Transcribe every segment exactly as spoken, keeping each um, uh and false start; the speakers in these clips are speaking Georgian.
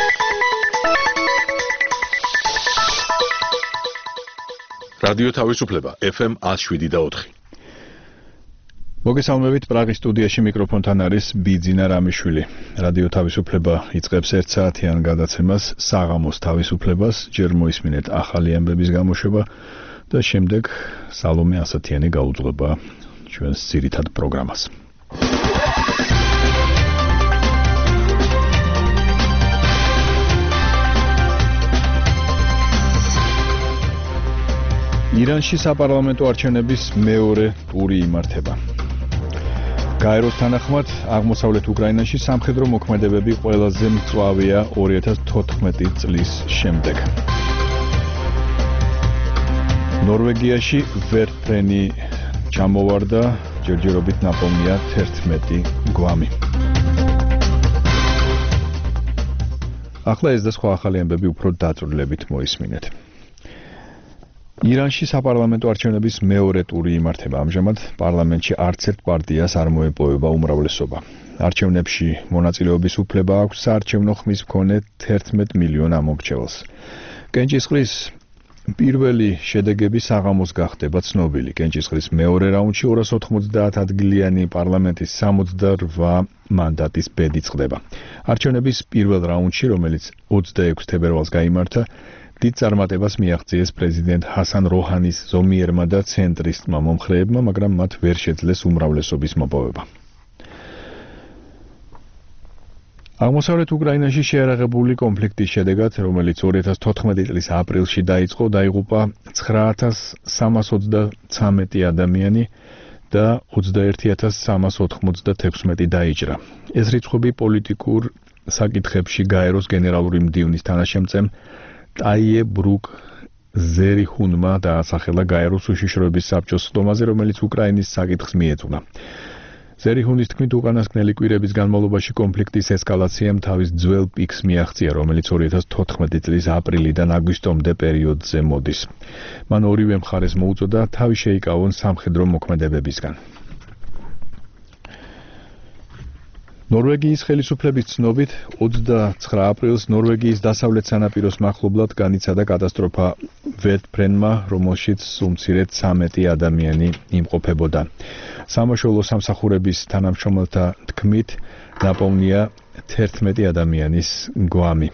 რადიო თავისუფლება ეფ ემ one oh seven და four. მოგესალმებით, პრაღის სტუდიაში მიკროფონთან არის ბიძინა რამიშვილი. რადიო თავისუფლება იწყებს ერთ საათიან გადაცემას საღამოს თავისუფლებას, ჯერ მოისმინეთ ახალი ამბების გამოშვება და შემდეგ სალომე ასათიანი გაუძღვება ჩვენს ძირითად პროგრამას. ირანში საპარლამენტო არჩევნების მეორე ტური იმართება. გაეროს თანახმად, აღმოსავლეთ უკრაინაში სამხედრო მოქმედებები ყველაზე მწვავეა two thousand fourteen წლის შემდეგ. ნორვეგიაში ვერტფრენი ჩამოვარდა, ჯერჯერობით ნაპოვნია thirteen გვამი. ახლა ეს და სხვა ახალი ამბები უფრო დაწვრილებით მოისმინეთ. ირანში საპარლამენტო არჩევნების მეორე ტური იმართება. ამჟამად პარლამენტში არც ერთ პარტიას არ მოეპოვება უმრავლესობა. არჩევნებში მონაწილეობის უფლება აქვს საარჩევნო ხმის მქონე thirteen მილიონ ამომრჩეველს. კენჭისყრის პირველი შედეგები საღამოს გახდება ცნობილი. კენჭისყრის მეორე რაუნდში two hundred ninety ადგილიანი პარლამენტის sixty-eight მანდატის ბედი წყდება. არჩევნების პირველ რაუნდში, რომელიც twenty-six თებერვალს გაიმართა, დიდ წარმატებას მიაღწიეს პრეზიდენტ ჰასან როჰანის ზომიერმა და ცენტრისტმა მომხრეებმა, მაგრამ მათ ვერ შეძლეს უმრავლესობის მოპოვება. აღმოსავლეთ უკრაინაში შეერაღებული კონფლიქტის შედეგად, რომელიც two thousand fourteen წლის აპრილში დაიწყო, დაიღუპა nine thousand three hundred thirty-three ადამიანი და twenty-one thousand three hundred ninety-six დაიჭრა. ეს რიცხვები პოლიტიკურ საკითხებში გაეროს გენერალური მდივნის თანაშემწემ ტაიე ბრუკ ზერიხუნმა დაასახელა გაეროს უშიშროების საბჭოს სხდომაზე, რომელიც უკრაინის საკითხს მიეძღვნა. ზერიხუნის თქმით, უკანასკნელი კვირების განმავლობაში კონფლიქტის ესკალაციამ თავის ძველ პიკს მიაღწია, რომელიც two thousand fourteen წლის აპრილიდან აგვისტომდე პერიოდზე მოდის. მან ორივე მხარეს მოუწოდა თავი შეიკავონ სამხედრო მოქმედებებისგან. ნორვეგიის ხელისუფლების ცნობით, twenty-nine აპრილს ნორვეგიის დასავლეთ სანაპიროს მახლობლად განიცადა კატასტროფა ვერტფრენმა, რომელშიც უმცირედ thirteen ადამიანი იმყოფებოდა. სამაშველო სამსახურების თანამშრომელთა თქმით, ნაპოვნია thirteen ადამიანის გვამი.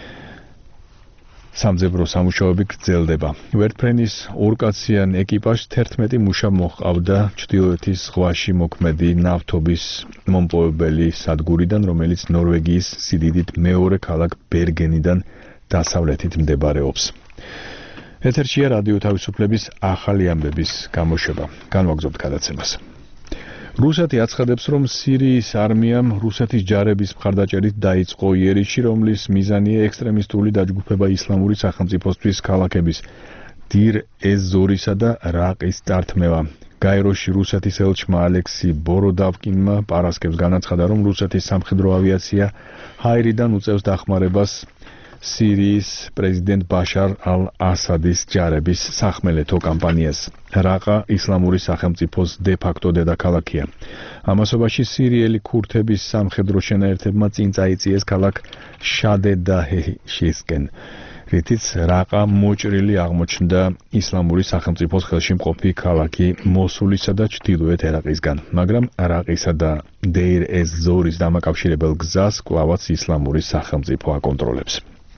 სამძებრო სამუშაოები გრძელდება. ვერტფრენის ორკაციან ეკიპაჟს thirteen მუშა მოჰყავდა ჩრდილოეთის ზღვაში მოქმედი ნავთობის მომპოვებელი სადგურიდან, რომელიც ნორვეგიის სიდიდით მეორე ქალაქ ბერგენიდან დასავლეთით მდებარეობს. ეთერშია რადიო თავისუფლების ახალი ამბების გამოშვება. განვაგრძობთ გადაცემას. რუსეთი აცხადებს, რომ სირიის არმიამ რუსეთის ჯარების მხარდაჭერით დაიწყო იერიში, რომლის მიზანია ექსტრემისტული დაჯგუფება ისლამური სახელმწიფოსთვის ქალაქების დირ ez-ზორისა და რაყის წართმევა. გაეროში რუსეთის ელჩმა ალექსი ბოროდავკინმა პარასკევს განაცხადა, რომ რუსეთის სამხედრო ავიაცია ჰაირიდან უწევს დახმარებას სირიის პრეზიდენტ ბაშარ ალ-ასადის ჯარების სახმელეთო კამპანიას. რაყა ისლამური სახელმწიფოს დე-ფაქტო დედაქალაქია. ამასობაში სირიელი ქურთების სამხედრო შენაერთებმა წინ წაიწიეს ქალაქ შადე-დაჰეშისკენ, რითიც რაყა მოჭრილი აღმოჩნდა ისლამური სახელმწიფოს ხელში მყოფი ქალაქი მოსულისა და ჩრდილოეთ ერაყისგან, მაგრამ რაყისა და დეირ ez-ზორის დამაკავშირებელ გზას კვლავაც ისლამური სახელმწიფო აკონტროლებს.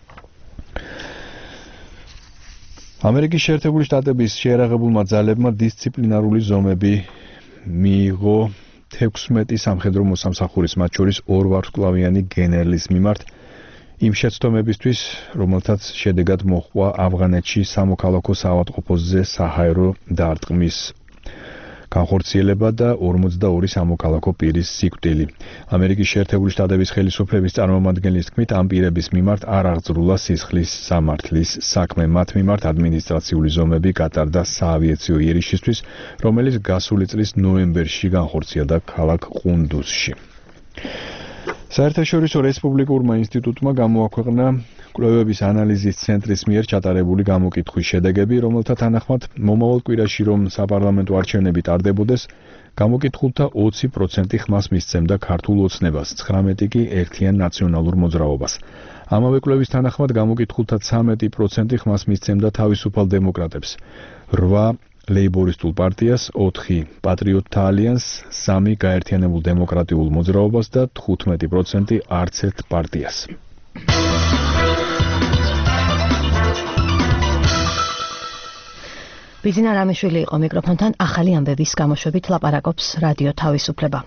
ამერიკის შეერთებული შტატების შეერაღებულმა ძალებმა დისციპლინარული ზომები მიიღო sixteen სამხედრო მოსამსახურის, მათ შორის ორ ვარსკვლავიანი გენერლის მიმართ, იმ შეცდომებისთვის, რომელთაც შედეგად მოჰყვა ავღანეთში სამოქალაქო საავადმყოფოზე საჰაერო დარტყმის განხორციელება და forty-two სამოქალაქო პირის სიკვდილი. ამერიკის შეერთებული შტატების ხელისუფლების წარმომადგენლის თქმით, ამ პირების მიმართ არ აღძრულა სისხლის სამართლის საქმე. მათ მიმართ ადმინისტრაციული ზომები გატარდა საავიაციო იერიშისთვის, რომელიც გასული წლის ნოემბერში განხორციელდა ქალაქ ყუნდუზში. საერთაშორისო რესპუბლიკურმა ინსტიტუტმა გამოაქვეყნა კვლევების ანალიზის ცენტრის მიერ ჩატარებული გამოკითხვის შედეგები, რომელთა თანახმად მომავალ კვირაში რომ საპარლამენტო არჩევნები ტარდებოდეს, გამოკითხულთა twenty percent ხმას მისცემდა ქართულ ოცნებას, nineteen კი ერთიან ნაციონალურ მოძრაობას. ამავე კვლევის თანახმად გამოკითხულთა ცამეტი პროცენტი ხმას მისცემდა თავისუფალ დემოკრატებს, რვა ლეიბორისტულ პარტიას, ოთხი პატრიოტთა ალიანსს, სამი გაერთიანებულ დემოკრატიულ მოძრაობას და თხუთმეტი პროცენტი არც ერთ პარტიას. ბიზინა რამიშვილი იყო მიკროფონთან, ახალი ამბების გამოშვებით ლაპარაკობს რადიო თავისუფლება.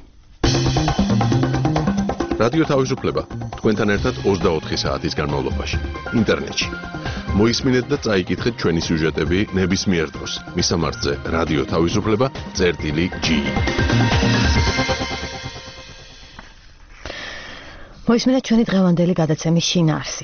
რადიო თავისუფლება თქვენთან ერთად ოცდაოთხი საათის განმავლობაში ინტერნეტში. მოისმინეთ და წაიკითხეთ ჩვენი სიუჟეტები ნებისმიერ დროს. მისამართზე რადიო თავისუფლება წერტილი ჯი. მოისმინეთ ჩვენი დღევანდელი გადაცემის შინაარსი.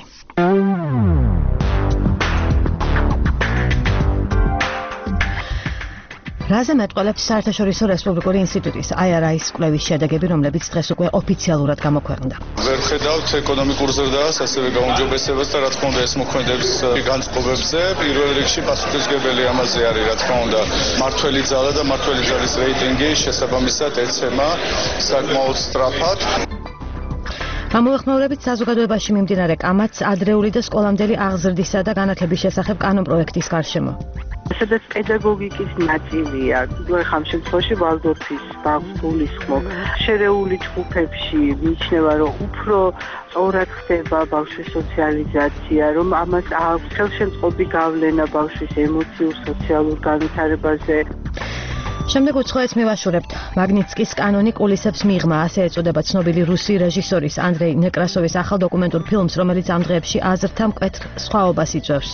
რაზე მეტყველებს საერთაშორისო რესპუბლიკური ინსტიტუტის აი არ აის კვლევის შედეგები, რომლებიც დღეს უკვე ოფიციალურად გამოქვეყნდა. ვერ ხედავთ ეკონომიკურ ზრდას, ასევე გაუმჯობესებას და რა თქმა უნდა ეს მოქმედებს განწყობებზე. პირველ რიგში პასუხისმგებელი ამაზე არის რა თქმა უნდა მართველი ძალა და მართველი ძალის რეიტინგი შესაბამისად ეცემა საკმაოდ სწრაფად. ამოვეხმეურებით საზოგადოებაში მიმდინარე კამათს ადრეული და სკოლამდელი აღზრდისა და განათლების შესახებ კანონპროექტის გარშემო. სადაც პედაგოგიკის ნაწილია, ხამ შემთხვევაში ვალდორფის ბაღს გულისხმობ, შერეული ჯგუფებში მიიჩნევა, რომ უფრო სწორად ხდება ბავშვის სოციალიზაცია, რომ ამას აქვს ხელშემწყობი გავლენა ბავშვის ემოციურ სოციალურ განვითარებაზე. შემდეგ უცხოეთს მივაშურებთ. მაგნიტსკის კანონი კულისებს მიღმა, ასე ეწოდება ცნობილი რუსი რეჟისორის ანდრეი ნეკრასოვის ახალ დოკუმენტურ ფილმს, რომელიც ამ დღეებში აზრთა მკვეთრ სხვაობას იწვევს.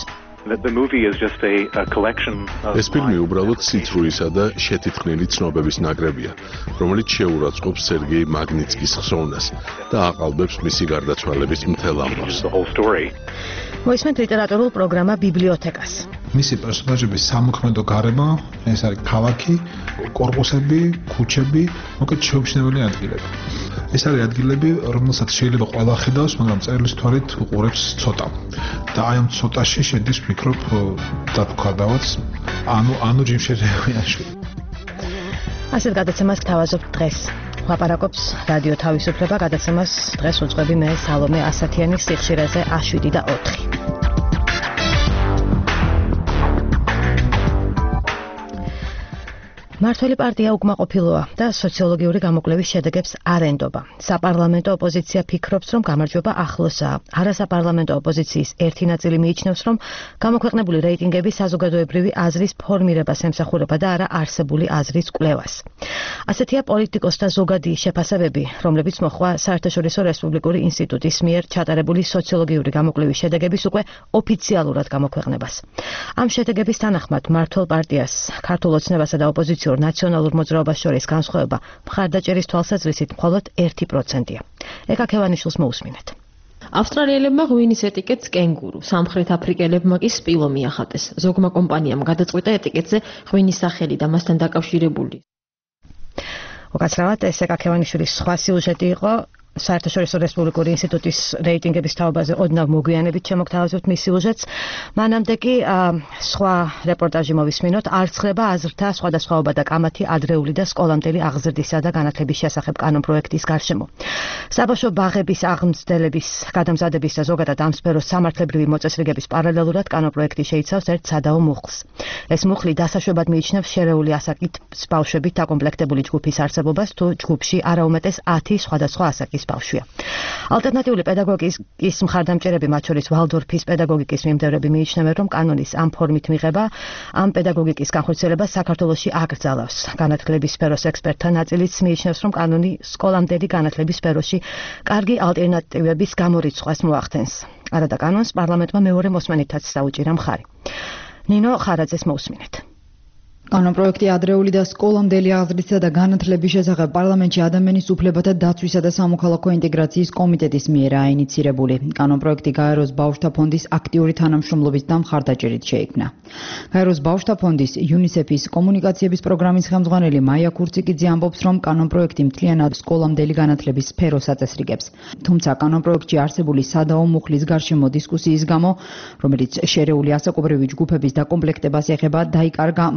ეს ფილმი უბრალოდ სიცრუისა და შეთითქმული ცნობების ნაკრებია, რომელიც შეურაცხყოფს სერგეი მაგნიტსკის ხსოვნას და აყალბებს მისი გარდაცვალების მთელ ამბავს. მოისმენთ ლიტერატურულ პროგრამა ბიბლიოთეკას. მისი პერსონაჟების სამოქმედო გარემო, ეს არის ქალაქი, კორპუსები, ქუჩები, მოკლედ შეუმჩნეველი ადგილები. ეს არის ადგილები, რომელსაც შეიძლება ყველა ხედავს, მაგრამ წერილის თვალით უყურებს ცოტა. და აი ამ ცოტაში შედის ვფიქრობ დათქვადავაც, ანუ ანუ ჯიმშერეევიაშვილი. ასეთ გადაცემას გთავაზობთ დღეს. ლაპარაკობს რადიო თავისუფლება, გადაცემას დღეს უძღვები მე სალომე ასათიანის სიხშირეზე ა შვიდი და ოთხი. მართველი პარტია უკმაყოფილოა და სოციოლოგიური გამოკვლევის შედეგებს არ ენდობა. საპარლამენტო ოპოზიცია ფიქრობს, რომ გამარჯვება ახლოსაა. არასაპარლამენტო ოპოზიციის ერთი ნაწილი მიიჩნევს, რომ გამოქვეყნებული რეიტინგები საზოგადოებრივი აზრის ფორმირებას ემსახურება და არა არსებული აზრის კვლევას. ასეთია პოლიტიკოსთა ზოგადი შეფასებები, რომლებიც მოხვა საერთაშორისო რესპუბლიკური ინსტიტუტის მიერ ჩატარებული სოციოლოგიური გამოკვლევის შედეგების უკვე ოფიციალურად გამოქვეყნებას. ამ შედეგების თანახმად მართლ პარტიას, ქართულ ოცნებასა და ოპოზიციურ ნაციონალურ მოძრაობას შორის განსხვავება მხარდაჭერის თვალსაზრისით მხოლოდ ერთი პროცენტია. ეკა ქევანიშვილს მოусმინეთ. ავსტრალიელებმა ღვინის ეტიკეტს კენგურუ, სამხრეთ აფრიკელებმა კი სპილო მიახატეს. ზოგმა კომპანიამ გადაწყვიტა ეტიკეტზე ღვინის სახელი და მასთან დაკავშირებული. უკაცრავად ეს ეკა ქევანიშვილის სხვა სიუჟეტი იყო. საერთაშორისო რესპუბლიკური ინსტიტუტის რეიტინგების თაობაზე ოდნავ მოგვიანებით შემოგთავაზებთ მის სიუჟეტს. მანამდე კი სხვა რეპორტაჟი მოვისმინოთ. არ ცხრება აზრთა სხვადასხვაობა და კამათი ადრეული და სკოლამდელი აღზრდისა და განათლების შესახებ კანონპროექტის გარშემო. საბავშვო ბაღების აღმზრდელების, გადამზადების და ზოგადად ამ სფეროს სამართლებრივი მოწესრიგების პარალელურად კანონპროექტი შეიცავს ერთ სადაო მუხლს. ეს მუხლი დასაშვებად მიიჩნევს შერეული ასაკით ბავშვებით დაკომპლექტებული ჯგუფის არსებობას, თუ ჯგუფში არაუმეტეს ათი სხვადასხვა ასაკის ბავშვია. ალტერნატიული პედაგოგიკის მხარდამჭერები, მათ შორის ვალდორფის პედაგოგიკის მიმდევრები მიიჩნევენ, რომ კანონის ამ ფორმით მიღება ამ პედაგოგიკის განხორციელებას საქართველოში აკრძალავს. განათლების სფეროს ექსპერტთა ნაწილიც მიიჩნევს, რომ კანონი სკოლამდელი განათლების სფეროში კარგი ალტერნატივების გამორიცხვას მოახდენს. არადა კანონს პარლამენტმა მეორე მოსმენითაც საუჭირა მხარი. ნინო ხარაძეს მოусმინეთ. კანონპროექტი ადრეული და სკოლამდელი აღზრდისა და განათლების შესახებ პარლამენტში ადამიანის უფლებათა დაცვისა და სამოქალაქო ინტეგრაციის კომიტეტის მიერ აინიცირებული. კანონპროექტი გაეროს ბავშვთა ფონდის აქტიური თანამშრომლობით და მხარდაჭერით შეიქმნა. გაეროს ბავშვთა ფონდის იუნისეფის კომუნიკაციების პროგრამის ხელმძღვანელი მაია ქურციკიძე ამბობს, რომ კანონპროექტი მთლიანად სკოლამდელი განათლების სფეროს აწესრიგებს. თუმცა კანონპროექტში არსებული სადაო მუხლის გარშემო დისკუსიის გამო, რომელიც შერეული ასაკობრივი ჯგუფების დაკომპლექტებას ეხება, დაიკარგა მასწავლებლების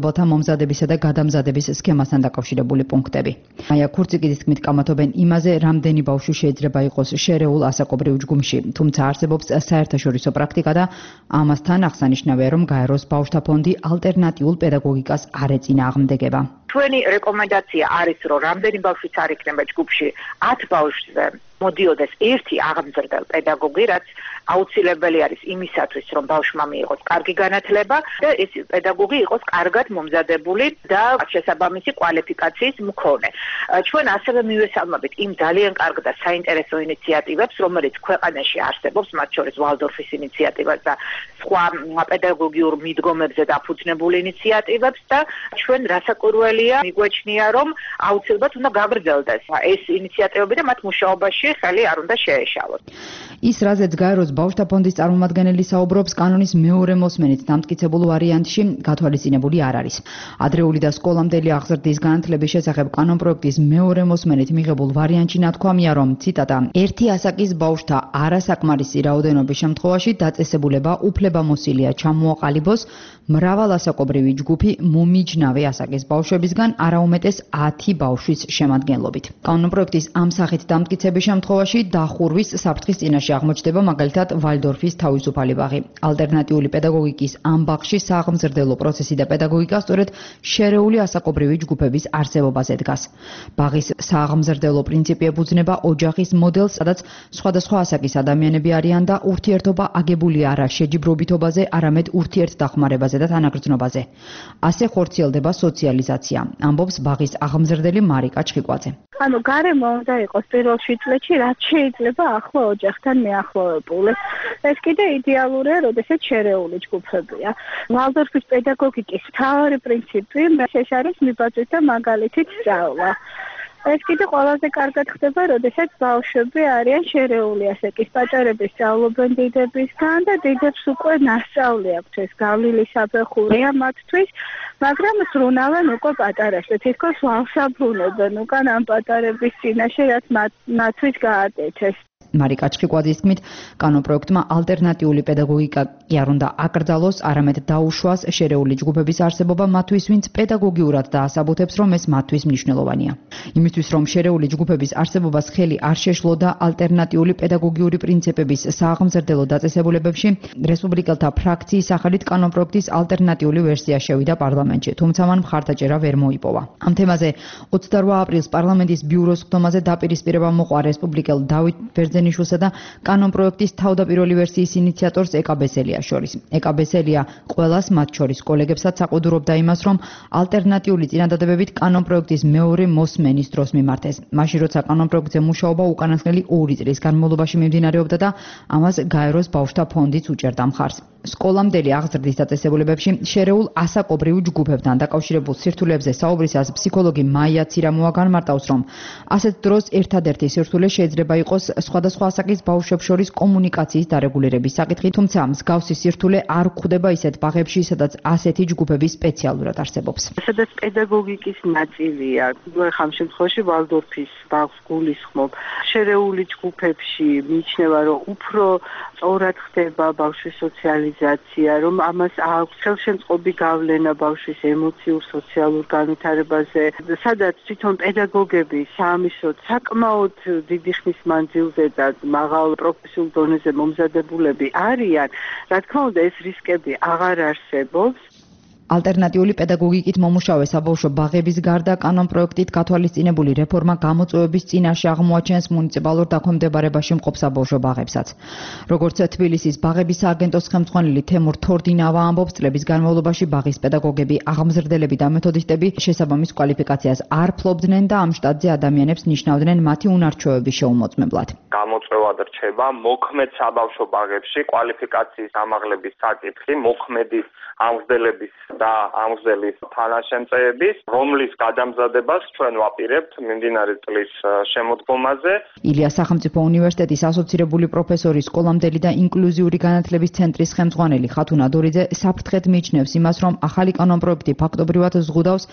მასწავლებელთა მომზადებისა და გადამზადების სქემასთან დაკავშირებული პუნქტები. მაია ქურციკიძის თქმით, კამათობენ იმაზე, რამდენი ბავშვი შეიძლება იყოს შერეულ ასაკობრივ ჯგუფში, თუმცა არსებობს საერთაშორისო პრაქტიკა და ამასთან აღსანიშნავია, რომ გაეროს ბავშვთა ფონდი ალტერნატიულ პედაგოგიკას არ ეწინააღმდეგება. Ჩვენი რეკომენდაცია არის, რომ რამდენი ბავშვიც არ იქნება ჯგუფში, ათ ბავშვზე მოდიოდეს ერთი აღმზრდელ პედაგოგი, რაც აუცილებელი არის იმისათვის, რომ ბავშვმა მიიღოს კარგი განათლება და ეს პედაგოგი იყოს კარგად მომზადებული და შესაბამისი კვალიფიკაციის მქონე. ჩვენ ასევე მივესალმებით იმ ძალიან კარგ და საინტერესო ინიციატივებს, რომელიც ქვეყანაში არსებობს, მათ შორის ვალდორფის ინიციატივას და სხვა პედაგოგიურ მიდგომებზე დაფუძნებულ ინიციატივებს და ჩვენ რასაკვირველია, მიგვეჩნია, რომ აუცილებლად უნდა გაგრძელდეს ეს ინიციატივები და მათ მუშაობაში ხელი არ უნდა შეეშალოს. ის რაზეც გაეროს ბავშვთა ფონდის წარმომადგენელი საუბრობს, კანონის მეორე მოსმენით დამტკიცებულ ვარიანტში გათვალისწინებული არ არის. ადრეული და სკოლამდელი აღზრდის განათლების შესახებ კანონპროექტის მეორე მოსმენით მიღებულ ვარიანტში ნათქვამია, რომ ციტატა ერთი ასაკის ბავშვთა არასაკმარისი რაოდენობის შემთხვევაში დაწესებულება უფლებამოსილია ჩამოაყალიბოს მრავალასაკობრივი ჯგუფი მომიჯნავე ასაკის ბავშვებისგან არაუმეტეს ათი ბავშვის შემადგენლობით. კანონპროექტის ამ სახით დამტკიცების შემთხვევაში დახურვის საფრთხის წინაშე აღმოჩნდება მაგალითად ვალდორფის თავისუფალი ბაღი. ალტერნატიული პედაგოგიკის ამ ბაღში სააღმზრდელო პროცესი და პედაგოგიკა სწორედ შერეული ასაკობრივი ჯგუფების არსებობაზე დგას. ბაღის სააღმზრდელო პრინციპი ეფუძნება ოჯახის მოდელს, სადაც სხვადასხვა ასაკის ადამიანები არიან და ურთიერთობა აგებულია არა შეჯიბრობითობაზე, არამედ ურთიერთდახმარებაზე და თანაგრძნობაზე. ასე ხორციელდება სოციალიზაცია, ამბობს ბაღის აღმზრდელი მარიკა ჩხიკვაძე. ანუ გარემო უნდა იყოს პირველ შვიდ წლებში, რაც შეიძლება ახლო ოჯახთან მიახლოვებული. ეს კიდე იდეალურია, როდესაც შერეული ჯგუფებია. ვალდორფის პედაგოგიკის მთავარი პრინციპი ეს არის მიბაძვის და მაგალითით სწავლა. ეს კიდე ყველაზე კარგად ხდება, როდესაც ბავშვები არიან შერეული ასაკის, პატარები სწავლობენ დიდებისგან და დიდებს უკვე ნასწავლი აქვთ ეს გავლილი საფეხურია მათთვის, მაგრამ ზრუნავენ უკვე პატარაში, თითქოს ვალსაბრუნებენ უკან ამ პატარების წინაშე, რაც მათთვის გააკეთეს. მარიკა ჩხიკვაძის თქმით, კანონპროექტმა ალტერნატიული პედაგოგიკა კი არ უნდა აკრძალოს, არამედ დაუშვას შერეული ჯგუფების არსებობა მათთვის, ვინც პედაგოგიურად დაასაბუთებს, რომ ეს მათთვის მნიშვნელოვანია. იმისთვის, რომ შერეული ჯგუფების არსებობას ხელი არ შეშლოდა ალტერნატიული პედაგოგიური პრინციპების სააღმზრდელო დაწესებულებებში, რესპუბლიკელთა ფრაქციის სახელით კანონპროექტის ალტერნატიული ვერსია შევიდა პარლამენტში, თუმცა მან მხარდაჭერა ვერ მოიპოვა. ამ თემაზე ოცდარვა აპრილს პარლამენტის ბიუროს ხდომაზე დაპირისპირება მოყვა რესპუბლიკელ დავით ბერძენიშვილსა და კანონპროექტის თავდაპირველი ვერსიის ინიციატორს ეკა ბესელიას შორის. ეკა ბესელია ყველას, მათ შორის კოლეგებსაც აყვდურობდა იმას, რომ ალტერნატიული წინადადებებით კანონპროექტის მეორე მოსმენის დროს მიმართეს. მაშინ როცა კანონპროექტზე მუშაობა უკანასკნელი ორი წლის განმავლობაში მიმდინარეობდა და ამას გაეროს ბავშვთა ფონდიც უჭერდა მხარს. სკოლამდელი აღზრდის დაწესებულებებში შერეულ ასაკობრივ ჯგუფებთან დაკავშირებულ სირთულეებზე საუბრისას ფსიქოლოგი მაია ცირამოა განმარტავს, რომ ასეთ დროს ერთადერთი სირთულე შეიძლება იყოს სხვადასხვა ასაკის ბავშვებს შორის კომუნიკაციის დარეგულირების საკითხი, თუმცა მსგავსი სირთულე არ გვხვდება ისეთ ბაღებში, სადაც ასეთი ჯგუფები სპეციალურად არსებობს. სადაც პედაგოგიკის ნაწილია, ხამ შემთხვევაში ვალდორფის ბაღს გულისხმობ. შერეული ჯგუფებში მიიჩნევა, რომ უფრო სწორად ხდება ბავშვის სოციალიზაცია, რომ ამას აქვს ხელშემწყობი გავლენა ბავშვის ემოციურ, სოციალურ განვითარებაზე, სადაც თვითონ პედაგოგები საამისოდ საკმაოდ დიდი ხნის მანძილზე და მაღალ პროფესიულ დონეზე მომზადებულები არიან, რა თქმა უნდა, ეს რისკები აღარ არსებობს. ალტერნატიული პედაგოგიკით მომუშავე საბავშვო ბაღების გარდა კანონპროექტით გათვალისწინებული რეფორმა გამოწვევების წინაშე აღმოაჩენს მუნიციპალურ დაქვემდებარებაში მყოფ საბავშვო ბაღებსაც. როგორც თბილისის ბაღების სააგენტოს ხელმძღვანელი თემურ თორდინავა ამბობს, წლების განმავლობაში ბაღის პედაგოგები, აღმზრდელები და მეთოდისტები შესაბამის კვალიფიკაციას არ ფლობდნენ და ამ შტატზე ადამიანებს ნიშნავდნენ მათი უნარჩვევების შეუმოწმებლად. გამოწვევად რჩება მოქმედ საბავშვო ბაღებში კვალიფიკაციის ამაღლების საკითხი, მოქმედის აღმზრდელების და აღმზრდელის თანაშემწეების, რომლის გადამზადებას ჩვენ ვაპირებთ მიმდინარე წლის შემოდგომაზე. ილიას სახელმწიფო უნივერსიტეტის ასოცირებული პროფესორი, სკოლამდელი და ინკლუზიური განათლების ცენტრის ხელმძღვანელი ხათუნა დორიძე საფრთხედ მიიჩნევს იმას, რომ ახალი კანონპროექტი ფაქტობრივად ზღუდავს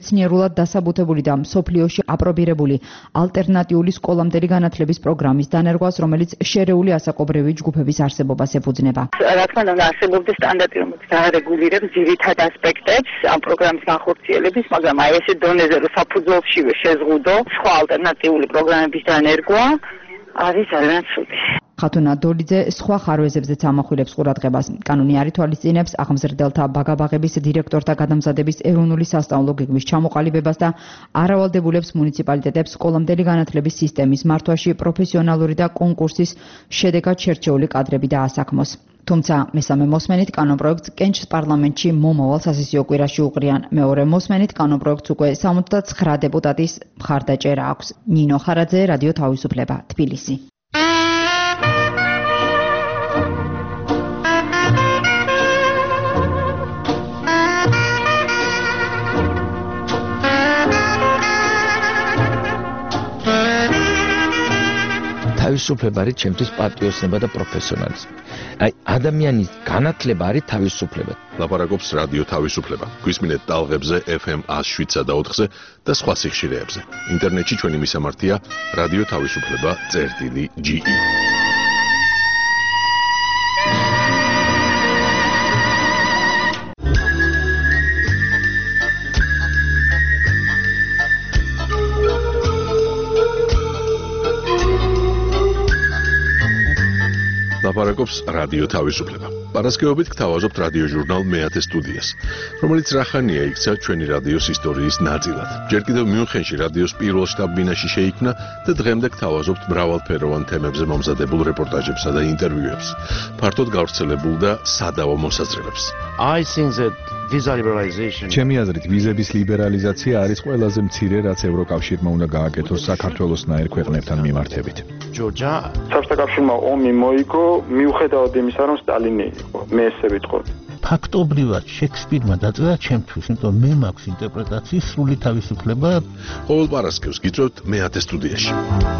მეცნიერულად დასაბუთებული და მსოფლიოში აპრობირებული ალტერნატიული სკოლამდელი განათლების პროგრამის დანერგვა ენერგოს, რომელიც შერეული ასაკობრივი ჯგუფების არსებობას ეფუძნება. რა თქმა უნდა, არსებობის სტანდარტი, რომელიც დაარეგულირებს ძირითად ასპექტებს ამ პროგრამის განხორციელების, მაგრამ აი ესე დონეზე რომ საფუძველშივე შეზღუდო სხვა ალტერნატიული პროგრამების დანერგვა არის ძალიან ცუდი. ხათუნა დოლიძე სხვა ხარვეზებზეც ამახვილებს ყურადღებას. კანონი არ ითვალისწინებს აღმზრდელთა ბაგაბაღების დირექტორთა გადამზადების ეროვნული სასწავლო გეგმის ჩამოყალიბებას და არ ავალდებულებს მუნიციპალიტეტებს სკოლამდელი განათლების სისტემის მართვაში პროფესიონალური და კონკურსის შედეგად შერჩეული კადრები დაასაქმოს. თუმცა მესამე მოსმენით კანონპროექტს კენჭს პარლამენტში მომავალ სასესიო კვირაში უყრიან. მეორე მოსმენით კანონპროექტს უკვე სამოცდაცხრა დეპუტატის მხარდაჭერა აქვს. ნინო ხარაძე, რადიო თავისუფლება, თბილისი. თავისუფლება არის ჩემთვის პატრიოტიზმი და პროფესიონალიზმი. აი ადამიანის განათლება არის თავისუფლება. ლაპარაკობს რადიო თავისუფლება. გვისმინეთ ტალღებზე ეფ ემ one oh seven და four და სხვა სიხშირეებზე. ინტერნეტში ჩვენი მისამართია რადიო თავისუფლება წერტილი ჯი ი. ლაპარაკობს რადიო თავისუფლება. პარასკევობით გთავაზობთ რადიო ჟურნალ მეათე სტუდიას, რომელიც რახანია იქცა ჩვენი რადიოს ისტორიის ნაწილად. ჯერ კიდევ მიუნხენში რადიოს პირველ შტაბ-ბინაში შეიქმნა და დღემდე გთავაზობთ მრავალფეროვან თემებზე მომზადებულ რეპორტაჟებსა და ინტერვიუებს, ფართოდ გავრცელებულ და სადავო მოსაზრებებს. I think that visa liberalization ჩემი აზრით ვიზების ლიბერალიზაცია არის ყველაზე მცირე, რაც ევროკავშირმა უნდა გააკეთოს საქართველოსნაირ ქვეყნებთან მიმართებით. ჯორჯა საბჭოთა კავშირმა ომი მოიგო მიუხედავად იმისა, რომ სტალინი იყო. მე ესე ვიტყოდი. ფაქტობრივად შექსპირმა დაწერა ჩემთვის, იმიტომ მე მაქვს ინტერპრეტაციის სრული თავისუფლება. ყოველ პარასკევს გიწევთ მეათე სტუდიაში.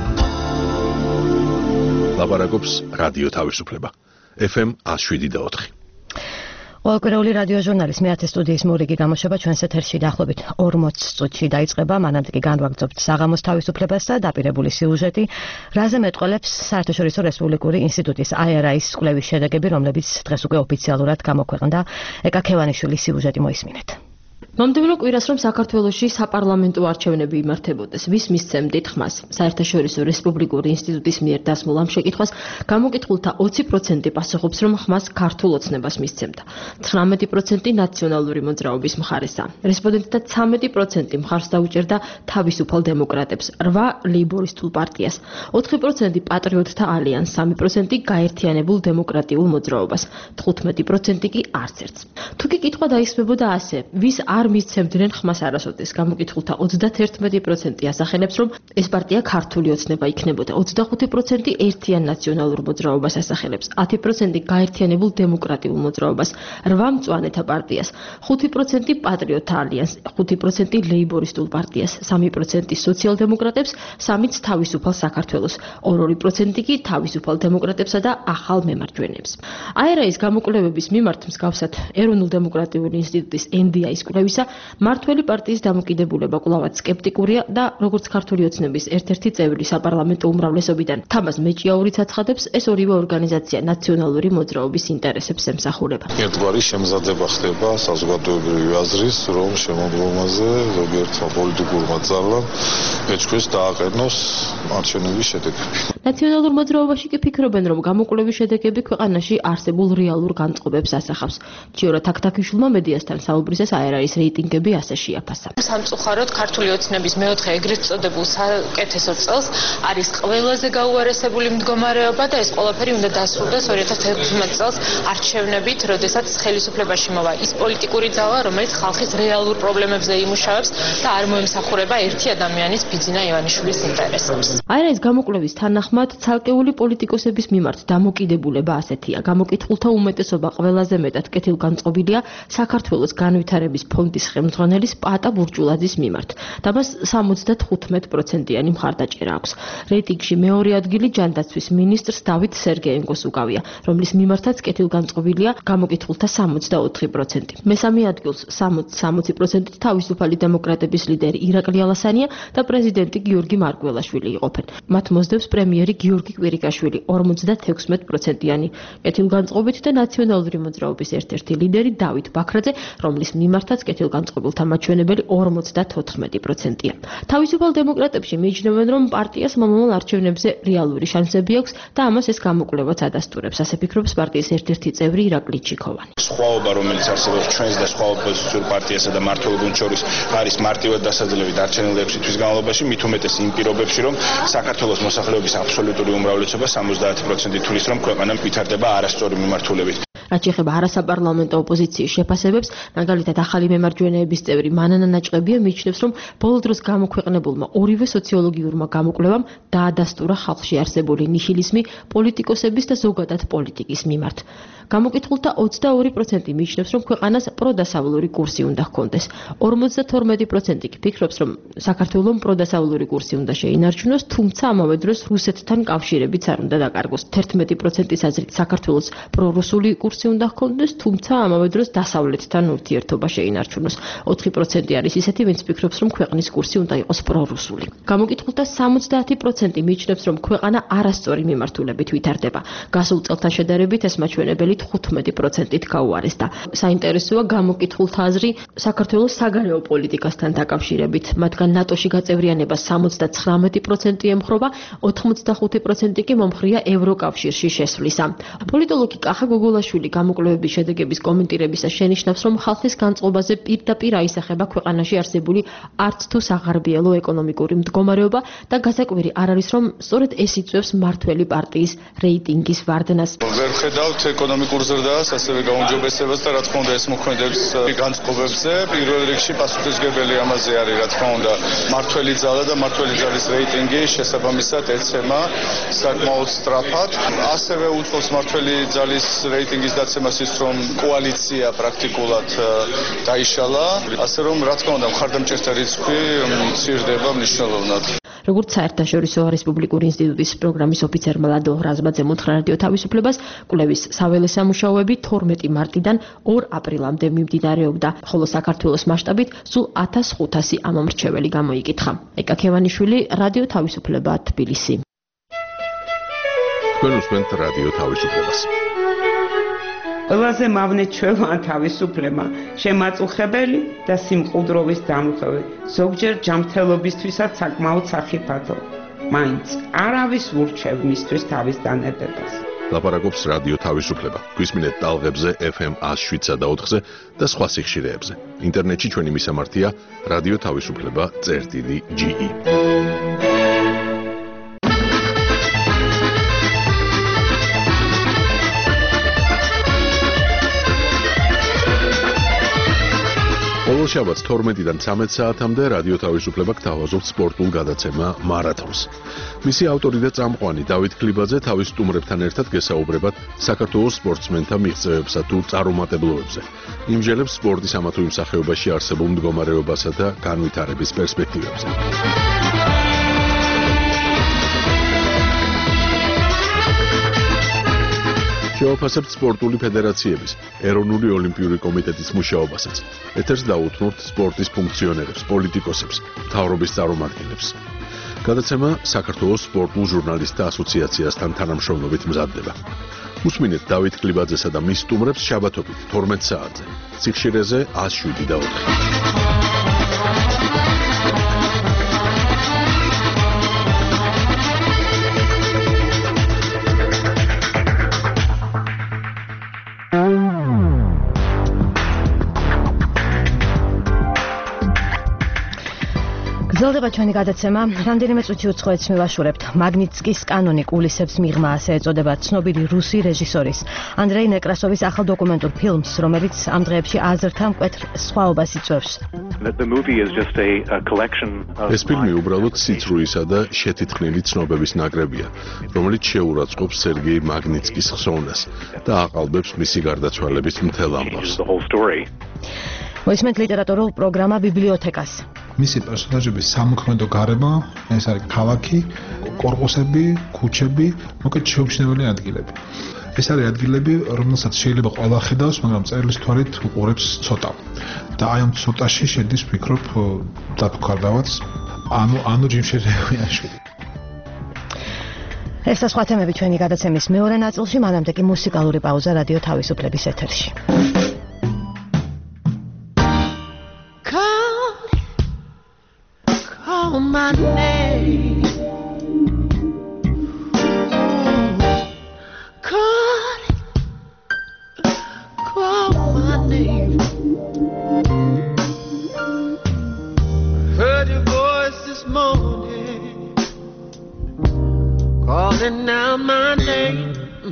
ლაპარაკობს რადიო თავისუფლება. ეფ ემ one oh seven და four. ყოველკვირეული რადიო ჟურნალის მეათე სტუდიის მურიგი გამოშვება ჩვენს ეთერში დაახლოებით ორმოც წუთში დაიწყება. მანამდე კი განვაგრძობთ საღამოს თავისუფლებას და დაპირებული სიუჟეტი, რაზე მეტყველებს საერთაშორისო რესპუბლიკური ინსტიტუტის აი არ აის კვლევის შედეგები, რომლებიც დღეს უკვე ოფიციალურად გამოქვეყნდა. ეკა ქევანიშვილის სიუჟეტი მოისმინეთ. მომდევნო კვირას რომ საქართველოში საპარლამენტო არჩევნები იმართებოდეს, ვის მისცემდით ხმას? საერთაშორისო რესპუბლიკური ინსტიტუტის მიერ დასმულ ამ შეკითხვას გამოკითხულთა ოცი პროცენტი პასუხობს, რომ ხმას ქართულ ოცნებას მისცემდა. ცხრამეტი პროცენტი ნაციონალური მოძრაობის მხარესა. რესპონდენტთა ცამეტი პროცენტი მხარს დაუჭერდა თავისუფალ დემოკრატებს, რვა ლეიბორისტულ პარტიას, ოთხი პროცენტი პატრიოტთა ალიანსს, სამი პროცენტი გაერთიანებულ დემოკრატიულ მოძრაობას, თხუთმეტი პროცენტი კი არც ერთს. თუ კი კითხვა დაისვებოდა ასე, ვის არ მისცემდნენ ხმას არასოდეს, გამოკითხულთა ოცდაათი პროცენტი ასახელებს, რომ ეს პარტია ქართული ოცნება იქნებოდა, ოცდახუთი პროცენტი ერთიან ნაციონალურ მოძრაობას ასახელებს, ათი პროცენტი გაერთიანებულ დემოკრატიულ მოძრაობას, რვა მწვანეთა პარტიას, ხუთი პროცენტი პატრიოტთა ალიანსს, ხუთი პროცენტი ლეიბორისტულ პარტიას, სამი პროცენტი სოციალ-დემოკრატებს, სამიც თავისუფალ საქართველოს, ორი პროცენტი კი თავისუფალ დემოკრატებსა და ახალ მემარჯვენეებს. აი არ აის გამოკვლევების მიმართ მსგავსად ეროვნულ დემოკრატიული ინსტიტუტის ენ დი აის კვლევისა, მართველი პარტიის დამოკიდებულება კვლავაც სკეპტიკურია და როგორც ქართული ოცნების ერთ-ერთი წევრი საპარლამენტო უმრავლესობიდან თამაზ მეჭიაურიც აცხადებს, ეს ორივე ორგანიზაცია ნაციონალური მოძრაობის ინტერესებს ემსახურება. ერთგვარი შემზადება ხდება საზოგადოებრივი აზრის, რომ შემოდგომაზე ზოგიერთმა პოლიტიკურმა ძალამ ეჭქვეს დააყენოს არჩევნების შედეგები. ნაციონალურ მოძრაობაში კი ფიქრობენ, რომ გამოკვლევის შედეგები ქვეყანაში არსებულ რეალურ განწყობებს ასახავს. ჩიორა თაქთაქიშვილმა მედიასთან საუბრისას აი არ აის რეიტინგები ასე შეაფასა. სამწუხაროდ ქართული ოცნების მეოთხე ეგრეთ წოდებულ საკეთესო წელს არის ყველაზე გაუარესებული მდგომარეობა და ეს ყველაფერი უნდა დასრულდეს ორი ათას თერთმეტ წელს არჩევნებით, როდესაც ხელისუფლებაში მოვა ის პოლიტიკური ძალა, რომელიც ხალხის რეალურ პრობლემებზე იმუშავებს და არ მოემსახურება ერთი ადამიანის ბიძინა ივანიშვილის ინტერესებს. აი არ აის გამოკვლევის თანახმად ცალკეული პოლიტიკოსების მიმართ დამოკიდებულება ასეთია. გამოკითხულთა უმეტესობა ყველაზე მეტად კეთილგანწყობილია საქართველოს განვითარების ფონდის ხელმძღვანელის პატა ბურჭულაძის მიმართ და მას სამოცდათხუთმეტი პროცენტიანი მხარდაჭერა აქვს. რეიტინგში მეორე ადგილი ჯანდაცვის მინისტრს დავით სერგეენკოს უკავია, რომლის მიმართაც კეთილგანწყობილია გამოკითხულთა სამოცდაოთხი პროცენტი. მესამე ადგილს სამოცი პროცენტით თავისუფალი დემოკრატების ლიდერი ირაკლი ალასანია და პრეზიდენტი გიორგი მარგველაშვილი იყოფენ. მათ მოსდევს პრემიერ მეცნიერი გიორგი კვირიკაშვილი ორმოცდათექვსმეტ პროცენტიანი კეთილგანწყობით და ნაციონალური მოძრაობის ერთ-ერთი ლიდერი დავით ბაქრაძე, რომლის მიმართაც კეთილგანწყობილთა მაჩვენებელი ორმოცდათოთხმეტი პროცენტია. თავისუფალ დემოკრატებში მიიჩნევენ, რომ პარტიას მომავალ არჩევნებზე რეალური შანსები აქვს და ამას ეს გამოკვლევაც ადასტურებს. ასე ფიქრობს პარტიის ერთ-ერთი წევრი ირაკლი ჩიქოვანი. სხვაობა, რომელიც არსებობს ჩვენს და სხვა ოპოზიციურ პარტიასა და მმართველ გუნდს შორის, არის მარტივად დასაძლევი დარჩენილი ექვსი თვის განმავლობაში, მით უმეტეს იმ პირობებში, რომ საქართველოს მოსახლეობის აბსოლუტური უმრავლესობა სამოცდაათი პროცენტით თulis, რომ ქვეყანა ვითარდება არასწორი მიმართულებით. რაც ეხება არასაპარლამენტო ოპოზიციის შეფასებებს, მაგალითად ახალი მემარჯვენეების წევრი მანანა ნაჭყებია მიიჩნევს, რომ ბოლო დროს გამოქვეყნებულმა ორივე სოციოლოგიურმა გამოკვლევამ დაადასტურა ხალხში არსებული ნიჰილიზმი პოლიტიკოსების და ზოგადად პოლიტიკის მიმართ. გამოკითხულთა ოცდაორი პროცენტი მიიჩნევს, რომ ქვეყანას პროდასავლური კურსი უნდა ჰქონდეს. ორმოცდათორმეტი პროცენტი ფიქრობს, რომ საქართველოს პროდასავლური კურსი უნდა შეინარჩუნოს, თუმცა ამავე დროს რუსეთთან კავშირებიც არ უნდა დაკარგოს. თერთმეტი პროცენტის აზრით საქართველოს პრორუსული კურსი უნდა ჰქონდეს, თუმცა ამავე დროს დასავლეთთან ურთიერთობა შეინარჩუნოს. ოთხი პროცენტი არის ისეთი, ვინც ფიქრობს, რომ ქვეყნის კურსი უნდა იყოს პრორუსული. გამოკითხულთა სამოცდაათი პროცენტი მიიჩნევს, რომ ქვეყანა არასწორი მიმართულებით ვითარდება. გასულ წელთან შედარებით ეს მაჩვენებელი თხუთმეტი პროცენტით გაუარესდა. საინტერესოა გამოკითხულთა აზრი საქართველოს საგარეო პოლიტიკასთან დაკავშირებით. მათგან ნატოში გაწევრიანება სამოცდაცხრამეტი პროცენტი ემხრობა, ოთხმოცდახუთი პროცენტი კი მომხრია ევროკავშირში შესვლისა. პოლიტოლოგი კახა გოგოლაშვილი გამოკვლევების შედეგების კომენტირებისას შენიშნავს, რომ ხალხის განწყობაზე პირდაპირ აისახება ქვეყანაში არსებული არც თუ საღარბიელო ეკონომიკური მდგომარეობა და გასაკვირი არ არის, რომ სწორედ ეს იწვევს მმართველი პარტიის რეიტინგის ვარდნას. ვერ ხედავთ ეკონომიკურ ზრდას, ასევე გაუმჯობესებას და რა თქმა უნდა ეს მოქმედებს განწყობებზე. პირველ რიგში პასუხისმგებელი ამაზე არის რა თქმა უნდა მმართველი ძალა და მმართველი ძალის რეიტინგი შესაბამისად ეცემა საკმაოდ სწრაფად. ასევე უწყობს მმართველი ძალის რეიტინგის დაცემას ის, რომ კოალიცია პრაქტიკულად დაიშალა, ასე რომ რა თქმა უნდა მხარდამჭერთა რიცხვი მცირდება მნიშვნელოვნად. როგორც საერთაშორისო რესპუბლიკური ინსტიტუტის პროგრამის ოფიცერმა ლადო რაზმაძემ უთხრა რადიო თავისუფლებას, კვლევის საველე სამუშაოები თორმეტი მარტიდან ორ აპრილამდე მიმდინარეობდა, ხოლო საქართველოს მასშტაბით სულ ათას ხუთასი ამომრჩეველი გამოიკითხა. ეკა ქევანიშვილი, რადიო თავისუფლება, თბილისი. თქვენ უსმენთ რადიო თავისუფლებას. ყველაზე მავნე ჩვევა თავისუფლება, შემაწუხებელი და სიმყუდროვის დამღები, ზოგჯერ ჯანმრთელობისთვისაც საკმაოდ სახიფათო. მაინც არავის ურჩევ მისთვის თავის დანებებას. ლაპარაკობს რადიო თავისუფლება. გვისმინეთ ტალღებზე ეფ ემ ათს შვიდსა და ოთხზე და სხვა სიხშირეებზე. ინტერნეტში ჩვენი მისამართია რადიო თავისუფლება წერტილი ჯი ი. ბოლო შაბათს თორმეტიდან ცამეტ საათამდე რადიო თავისუფლება გთავაზობთ სპორტულ გადაცემა მარათონს. მისი ავტორი და წამყვანი დავით ქლიბაძე თავის სტუმრებთან ერთად გესაუბრებათ საქართველოს სპორტსმენთა მიღწევებსა თუ წარუმატებლობებზე. იმჟელებს სპორტის ამა თუ იმ სახეობაში არსებულ მდგომარეობასა და განვითარების პერსპექტივებზე. შევაფასებთ სპორტული ფედერაციების, ეროვნული ოლიმპიური კომიტეტის მუშაობასაც. ეთერს დაუთმობთ სპორტის ფუნქციონერებს, პოლიტიკოსებს, მთავრობის წარმომადგენლებს. გადაცემა საქართველოს სპორტულ ჟურნალისტთა ასოციაციასთან თანამშრომლობით მზადდება. უსმინეთ დავით ქლიბაძესა და მის სტუმრებს შაბათობით თორმეტ საათზე. სიხშირეზე ათს შვიდი და ოთხი. გრძელდება ჩვენი გადაცემა. რამდენიმე წუთი უცხოეთს მივაშურებთ. მაგნიტსკის კანონი კულისებს მიღმა, ასე ეწოდება ცნობილი რუსი რეჟისორის ანდრეი ნეკრასოვის ახალ დოკუმენტურ ფილმს, რომელიც ამ დღეებში აზრთა მკვეთრ სხვაობას იწვევს. ეს ფილმი უბრალოდ სიცრუისა და შეთითხნილი ცნობების ნაკრებია, რომელიც შეურაცხყოფს სერგეი მაგნიტსკის ხსოვნას და აყალბებს მისი გარდაცვალების მთელ ამბავს. მოისმენთ ლიტერატურულ პროგრამა ბიბლიოთეკას. მისი პერსონაჟების სამოქმედო გარემო, ეს არის ქალაქი, კორპუსები, ქუჩები, მოკლედ შეუმჩნეველი ადგილები. ეს არის ადგილები, რომელსაც შეიძლება ყველა ხედავს, მაგრამ წერილის თვალით უყურებს ცოტა. და აი ამ ცოტაში შედის, ვფიქრობ, დათქვარდავაც, ანუ ანუ ჯიმ შერეაშვილი. ეს და სხვა თემები ჩვენი გადაცემის მეორე ნაწილში, მანამდე კი მუსიკალური პაუზა რადიო თავისუფლების ეთერში. Call my name. Call, call my name. Heard your voice this morning, calling out my name.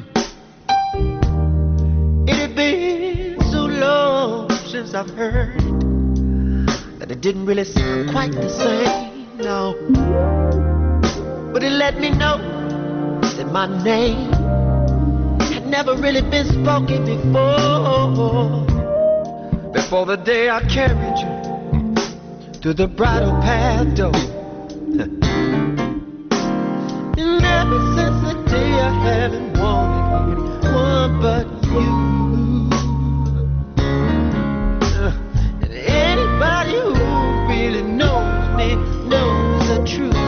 It had been so long since I've heard it that it didn't really sound quite the same. No, but it let me know that my name had never really been spoken before. Before the day I carried you to the bridal path door, and ever since the day I haven't wanted anyone but you. And anybody who really knows me knows the truth,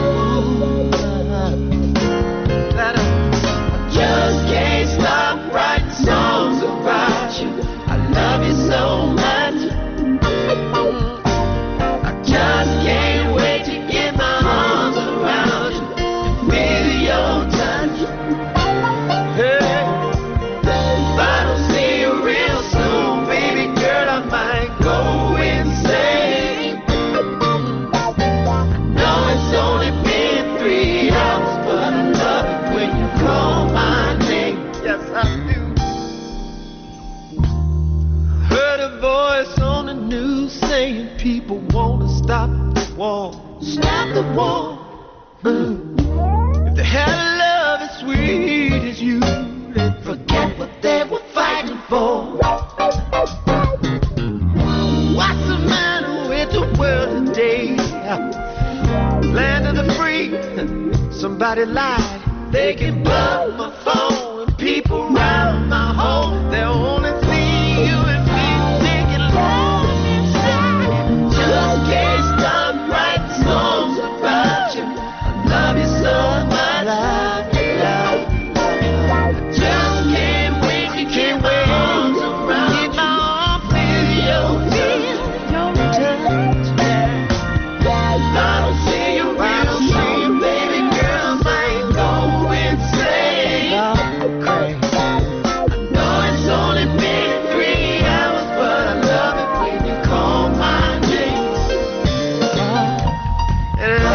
that I just can't stop writing songs about you. I love you so much. I just can't wait to get my arms around you, feel your touch. Hey, if I don't see you real soon, baby girl, I might go insane. Only been three hours, but I love it when you call my name. Yes, I do. Heard a voice on the news saying people want to stop the war. Stop the war. Mm. If they had a love as sweet as you, they'd forget what they were fighting for. What's the matter with the world today? Land of the free, somebody lied. They can bug my phone and people round my home. They only see you and me thinking love inside. Just can't stop writing songs about you. I love you so much. Love you, love you. I just can't wait to get my arms around you. Get my arms feel your touch. I don't see you, I don't see you, baby girl, I might go insane. I know it's only been three hours, but I love it when you call my name. And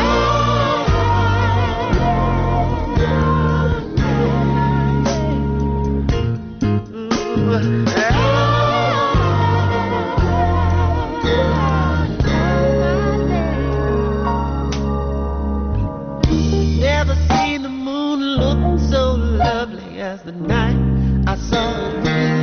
never seen the moon look so lovely as the night I saw it.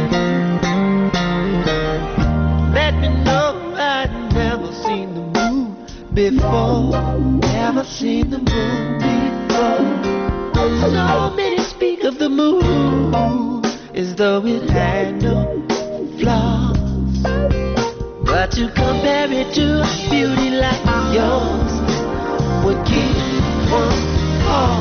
Let me know I'd never seen the moon before. Never seen the moon before. So many speak of the moon as though it had no flaws, but to compare it to a beauty like yours would give one. Oh,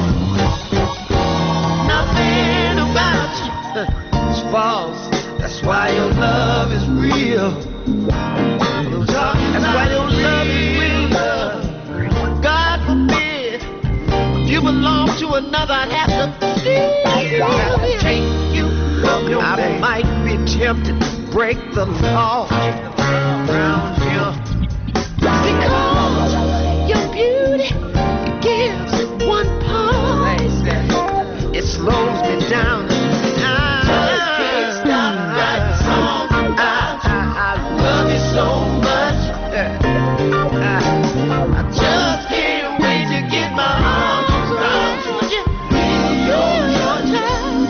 nothing about you is false. That's why your love is real. That's why your love is real love. God forbid if you belong to another, I'd have to take you. I might be tempted to break the law around here, because your beauty gives one pause. It slows me down. Just can't stop writing songs about you. I love you so much. I just can't wait to get my arms around you. Feel your touch.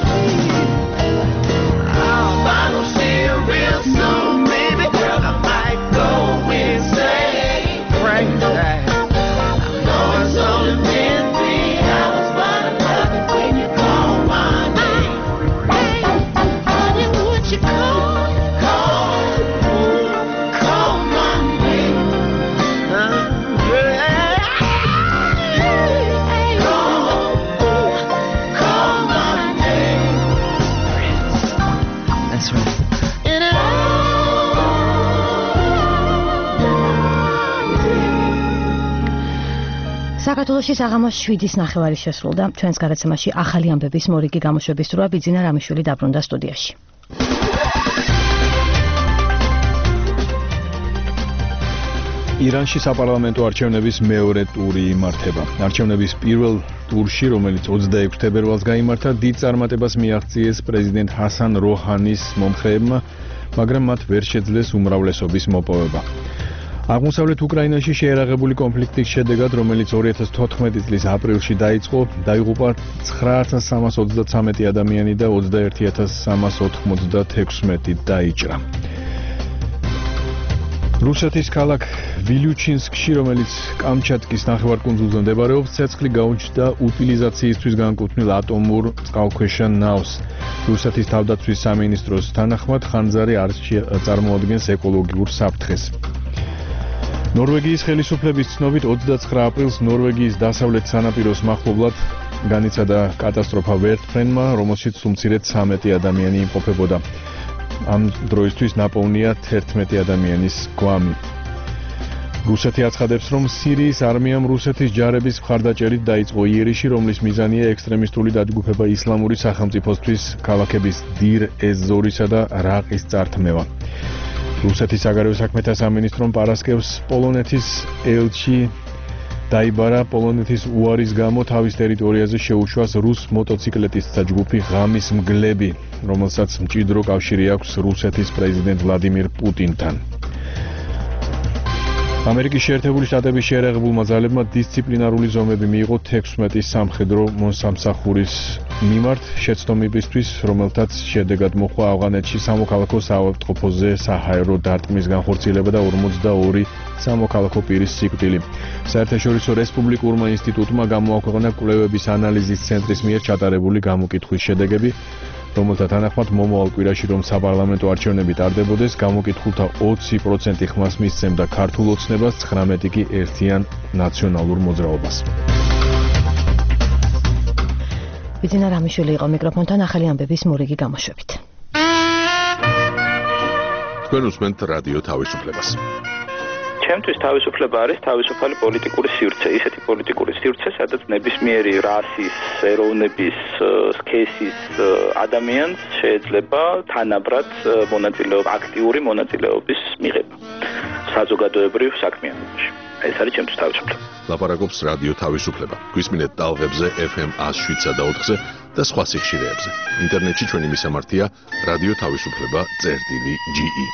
If I don't see you real soon, baby girl, I might go insane. Right, right. It's only been three hours, but I love it when you call my name. საქართველოში საღამოს შვიდის ნახევარი შესრულდა. ჩვენს გადაცემაში ახალი ამბების მორიგი გამოშვების დროა ბიძინა რამიშვილი დაბრუნდა სტუდიაში. ირანში საპარლამენტო არჩევნების მეორე ტური იმართება. არჩევნების პირველ ტურში, რომელიც ოცდაექვსი თებერვალს გაიმართა, დიდ წარმატებას მიაღწიეს პრეზიდენტ ჰასან როჰანის მომხრეებმა, მაგრამ მათ ვერ შეძლეს უმრავლესობის მოპოვება. აღმოსავლეთ უკრაინაში შეერაღებული კონფლიქტის შედეგად, რომელიც ორი ათას თოთხმეტი წლის აპრილში დაიწყო, დაიღუპა ცხრა ათას სამას ოცდაცამეტი ადამიანი და ოცდაერთი ათას სამას ოთხმოცდათექვსმეტი დაიჭრა. რუსეთის ქალაქ ვილიუჩინსკში, რომელიც კამჩატკის ნახევარკუნძულზე მდებარეობს, ცეცხლი გაუჩნდა უტილიზაციისთვის განკუთვნილ ატომურ წყალქვეშა ნავს. რუსეთის თავდაცვის სამინისტროს თანახმად, ხანძარი არ წარმოადგენს ეკოლოგიურ საფრთხეს. ნორვეგიის ხელისუფლების ცნობით ოცდაცხრა აპრილს ნორვეგიის დასავლეთ სანაპიროს მახლობლად განიცადა კატასტროფა ვერტმფრენმა, რომელშიც უმცირედ ცამეტი ადამიანი იმყოფებოდა. ამ დროისთვის ნაპოვნია თერთმეტი ადამიანის გვამი. რუსეთი აცხადებს, რომ სირიის არმიამ რუსეთის ჯარების მხარდაჭერით დაიწყო იერიში, რომლის მიზანია ექსტრემისტული დაჯგუფება ისლამური სახელმწიფოსთვის ქალაქების დირ ეს-ზორისა და რაყის წართმევა. რუსეთის საგარეო საქმეთა სამინისტრომ პარასკევს პოლონეთის ელჩი დაიბარა პოლონეთის უარის გამო თავის ტერიტორიაზე შეუშვას რუს მოტოციკლეტისტთა ჯგუფი ღამის მგლები, რომელსაც მჭიდრო კავშირი აქვს რუსეთის პრეზიდენტ ვლადიმირ პუტინთან. ამერიკის შეერთებული შტატების შეერაღებულმა ძალებმა დისციპლინარული ზომები მიიღო თექვსმეტი სამხედრო მოსამსახურის მიმართ შეცდომებისთვის, რომელთაც შედეგად მოჰყვა ავღანეთში სამოქალაქო საავადმყოფოზე საჰაერო დარტყმის განხორციელება და ორმოცდაორი სამოქალაქო პირის სიკვდილი. საერთაშორისო რესპუბლიკურმა ინსტიტუტმა გამოაქვეყნა კვლევების ანალიზის ცენტრის მიერ ჩატარებული გამოკითხვის შედეგები, რომელთა თანახმად მომავალ კვირაში, რომ საპარლამენტო არჩევნები ტარდებოდეს, გამოკითხულთა ოცი პროცენტი ხმას მისცემდა ქართულ ოცნებას, ცხრამეტი კი ერთიან ნაციონალურ მოძრაობას. ბიძინა რამიშვილი იყო მიკროფონთან ახალი ამბების მორიგი გამოშვებით. თქვენ უსმენთ რადიო თავისუფლებას. ჩემთვის თავისუფლება არის თავისუფალი პოლიტიკური სივრცე, ისეთი პოლიტიკური სივრცე, სადაც ნებისმიერი რასის, ეროვნების, სქესის ადამიანს შეიძლება თანაბრად მონაწილეობა, აქტიური მონაწილეობის მიღება საზოგადოებრივ საქმიანობაში. ეს არის ჩემთვის თავისუფლება. ლაპარაკობს რადიო თავისუფლება. გვისმინეთ ტალღებზე ეფ ემ ას შვიდსა და ოთხზე და სხვა სიხშირეებზე. ინტერნეტში ჩვენი მისამართია რადიო თავისუფლება წერტილი ჯი ი.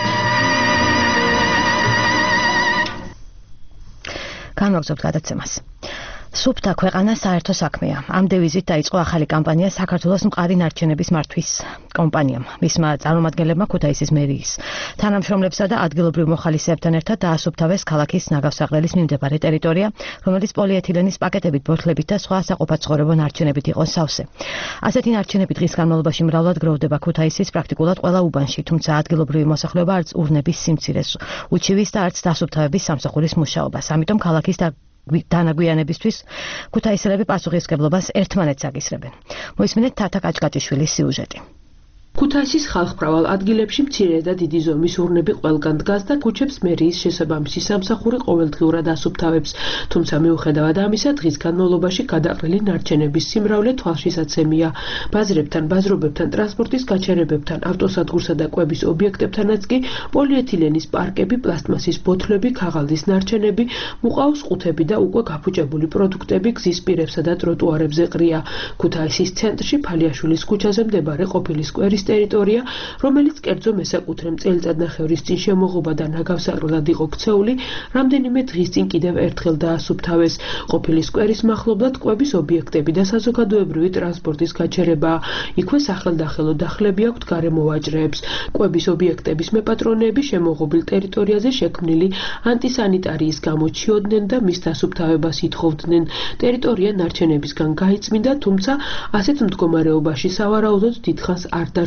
განვაგრძობთ გადაცემას. სუფთა ქვეყანა საერთო საქმეა. ამ დევიზით დაიწყო ახალი კამპანია საქართველოს მყარი ნარჩენების მართვის კომპანიამ. მისმა წარმომადგენლებმა ქუთაისის მერიის თანამშრომლებსა და ადგილობრივ მოხალისეებთან ერთად დაასუფთავეს ქალაქის ნაგავსაღლელის მიმდებარე ტერიტორია, რომელიც პოლიეთილენის პაკეტებით, ბოთლებით და სხვა საყოფაცხოვრებო ნარჩენებით იყო სავსე. ასეთი ნარჩენები დღის განმავლობაში მრავლად გროვდება ქუთაისის პრაქტიკულად ყველა უბანში, თუმცა ადგილობრივი მოსახლეობა არც ურნების სიმცირეს, უჩივის და არც დასუფთავების სამსახურის მუშაობას. ამიტომ ქალაქის და დანაგვიანებისთვის ქუთაისელები პასუხისმგებლობას ერთმანეთს აკისრებენ. მოისმინეთ თათა კაჭკაჭიშვილის სიუჟეტი. ქუთაისის ხალხმრავალ ადგილებში მცირე და დიდი ზომის ურნები ყველგან დგას და ქუჩებს მერიის შესაბამისი სამსახური ყოველდღიურად ასუფთავებს. თუმცა მიუხედავად ამისა, დღის განმავლობაში გადაყრილი ნარჩენების სიმრავლე თვალშისაცემია. ბაზრებთან, ბაზრობებთან, ტრანსპორტის გაჩერებებთან, ავტოსადგურსა და კვების ობიექტებთანაც კი პოლიეთილენის პარკები, პლასტმასის ბოთლები, ქაღალდის ნარჩენები, მუყაოს ყუთები და უკვე გაფუჭებული პროდუქტები გზის პირებსა და ტროტუარებზე ყრია. ქუთაისის ცენტრში ფალიაშვილის ქუჩაზე მდებარე ყოფილი სკვერის ტერიტორია, რომელიც კერძო მესაკუთრემ წელიწადნახევრის წინ შემოღობა და ნაგავსაღლელად იყო ქცეული, რამდენიმე დღის წინ კიდევ ერთხელ დაასუფთავეს. ყოფილი სკვერის მახლობლად კვების ობიექტები და საზოგადოებრივი ტრანსპორტის გაჩერებაა. იქვე სახელდახელო დახლები აქვთ გარემო ვაჭრეებს. კვების ობიექტების მეპატრონეები შემოღობილ ტერიტორიაზე შექმნილი ანტისანიტარიის გამო ჩიოდნენ და მის დასუფთავებას ითხოვდნენ. ტერიტორია ნარჩენებისგან გაიწმინდა, თუმცა ასეთ მდგომარეობაში სავარაუდოდ დიდხანს არ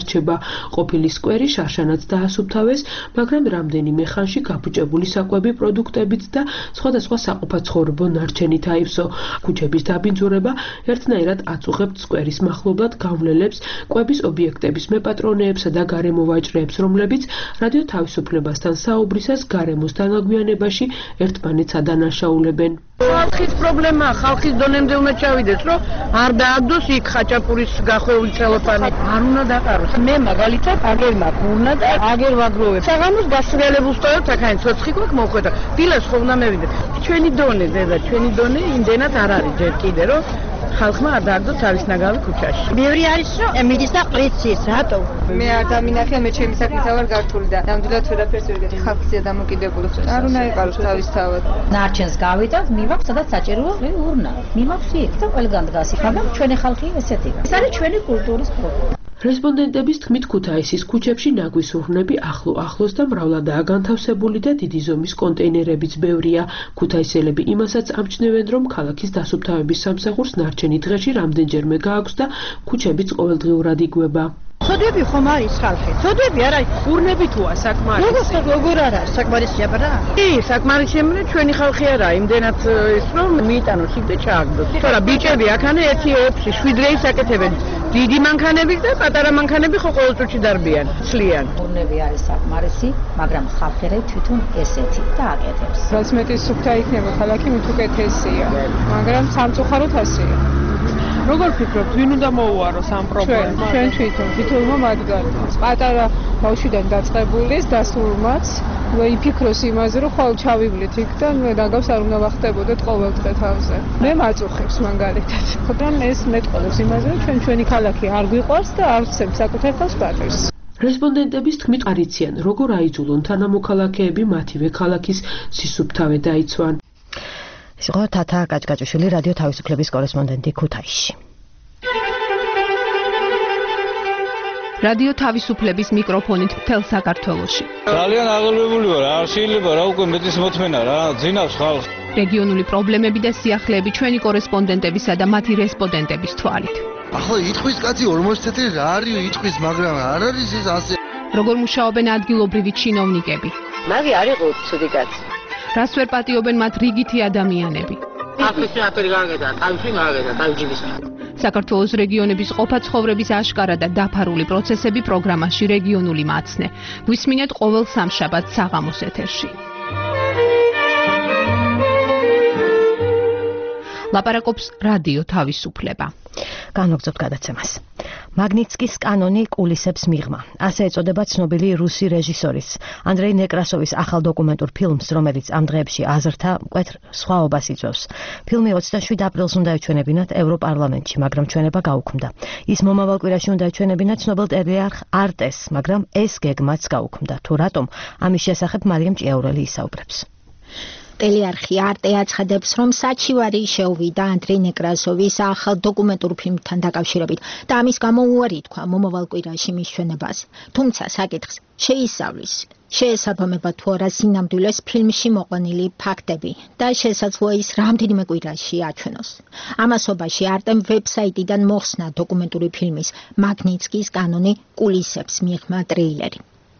დარჩება. ყოფილი სკვერი შარშანაც დაასუფთავეს, მაგრამ რამდენიმე ხანში გაფუჭებული საკვები პროდუქტებიც და სხვადასხვა საყოფაცხოვრებო ნარჩენით აივსო. ქუჩების დაბინძურება ერთნაირად აწუხებთ სკვერის მახლობლად გავლელებს, კვების ობიექტების მეპატრონეებსა და გარემო ვაჭრეებს, რომლებიც რადიო თავისუფლებასთან საუბრისას გარემოს დანაგვიანებაში ერთმანეთს ადანაშაულებენ. ხალხის პრობლემაა, ხალხის დონემდე უნდა ჩავიდეს, რომ არ დაადოს იქ ხაჭაპურის გახვეული ცელოფანი. არ უნდა დაყაროს. მე მაგალითად აგერ მაქვს урნა და აგერ ვაგროვებ. საღამოს გასრიალებულს ტოვებ, აქაინ ცოცხი გვაქვს მოხვედა. დილას ხო უნდა მევიდე. ჩვენი დონე, ზედა, ჩვენი დონე იმდენად არ არის ჯერ კიდე, რომ ხალხმა არ დააგდო თავის ნაგავი ქუჩაში. ბევრი არის, რომ მიდის და ყრიცის, რატო? მე არ დამინახე, მე ჩემი საქმით ვარ გართული და ნამდვილად ვერაფერს ვერ გეტყვი. ხალხია დამოკიდებული. არ უნდა იყაროს თავისთავად. ნარჩენს გავიტანთ, მივაქვს სადაც საჭიროა урна. მივაქვს იქ და ყველგან დგას. მაგრამ ჩვენი ხალხი ესეთია. ეს არის ჩვენი კულტურის პროდუქტი. რესპონდენტების თქმით, ქუთაისის ქუჩებში ნაგვის ურნები ახლო-ახლოს და მრავლადაა განთავსებული და დიდი ზომის კონტეინერებიც ბევრია. ქუთაისელები იმასაც ამჩნევენ, რომ ქალაქის დასუფთავების სამსახურს ნარჩენი დღეში რამდენჯერმე გააქვს და ქუჩებიც ყოველდღიურად იგვება. ცოდვები ხომ არის ხალხი? ცოდვები არ არის. ურნები თუა საკმარისი. როგორ როგორ არ არის? საკმარისი აბარა? კი, საკმარისი ემრე ჩვენი ხალხი არა, იმდენად ის რომ მიიტანოს იქ და ჩააგდოს. თორა ბიჭები აქანე ერთი ოთხი შვიდ რეის აკეთებენ. დიდი მანქანები და პატარა მანქანები ხო ყოველ წუთში დარბიან, ცლიან. ურნები არის საკმარისი, მაგრამ ხალხი რე თვითონ ესეთი და აკეთებს. რაც მეტი სუფთა იქნება ქალაქი, მით უკეთესია, მაგრამ სამწუხაროდ ასეა. როგორ ფიქრობთ, ვინ უნდა მოუაროს ამ პრობლემას? ჩვენ თვითონ, თვითონმა მათგანს. პატარა ბავშვიდან დაწყებულის დასულმაც იფიქროს იმაზე, რომ ხვალ ჩავივლით იქ და ნაგავს არ უნდა ვახტებოდეთ ყოველ დღე თავზე. მე მაწუხებს მაგალითად. მაგრამ ეს მეტყველებს იმაზე, რომ ჩვენ ჩვენი ქალაქი არ გვიყვარს და არ ვცემთ საკუთარ თავს პატივს. რესპონდენტების თქმით, არიციან, როგორ აიძულონ თანამოქალაქეები მათივე ქალაქის სისუფთავე დაიცვან. ეს იყო თათა კაჭკაჭიშვილი, რადიო თავისუფლების კორესპონდენტი ქუთაისში. რადიო თავისუფლების მიკროფონით მთელ საქართველოში. ძალიან აღელვებული ვარ, არ შეიძლება რა უკვე მეტის მოთმენა რა, ძინავს ხალხს. რეგიონული პრობლემები და სიახლეები ჩვენი კორესპონდენტებისა და მათი რესპონდენტების თვალით. ახლა იტყვის კაცი ორმოცი წელი რა არის იტყვის, მაგრამ არ არის ეს ასე. როგორ მუშაობენ ადგილობრივი ჩინოვნიკები? მაგი არ იყო ცუდი კაცი. რას ვერ პატიობენ მათ რიგითი ადამიანები? აფრიკი აფერი გაგედა, თავში გაგედა, თავჯიბის. საქართველოს რეგიონების ყოფა-ცხოვრების აშკარა და დაფარული პროცესები პროგრამაში რეგიონული მაცნე. გვისმინეთ ყოველ სამშაბათს საღამოს ეთერში. ლაპარაკობს რადიო თავისუფლება. განვაგრძობთ გადაცემას. მაგნიტსკის კანონი კულისებს მიღმა. ასე ეწოდება ცნობილი რუსი რეჟისორის ანდრეი ნეკრასოვის ახალ დოკუმენტურ ფილმს, რომელიც ამ დღეებში აზრთა მკვეთრ სხვაობას იწვევს. ფილმი ოცდაშვიდ აპრილს უნდა ეჩვენებინათ ევროპარლამენტში, მაგრამ ჩვენება გაუქმდა. ის მომავალ კვირაში უნდა ეჩვენებინათ ცნობილ ტელეარხ არტეს, მაგრამ ეს გეგმაც გაუქმდა. თუ რატომ? ამის შესახებ მარიამ ჭიაურელი ისაუბრებს. ტელეარხი არტე აცხადებს, რომ საჩივარი შეუვიდა ანდრეი ნეკრასოვის ახალ დოკუმენტურ ფილმთან დაკავშირებით და ამის გამო უარი თქვა მომავალ კვირაში მის ჩვენებას. თუმცა საკითხს შეისწავლის, შეესაბამება თუ არა სინამდვილეს ფილმში მოყვანილი ფაქტები და შესაძლოა ის რამდენიმე კვირაში აჩვენოს. ამასობაში არტემ ვებსაიტიდან მოხსნა დოკუმენტური ფილმის მაგნიტსკის კანონი კულისებს მიღმა ტრეილერი.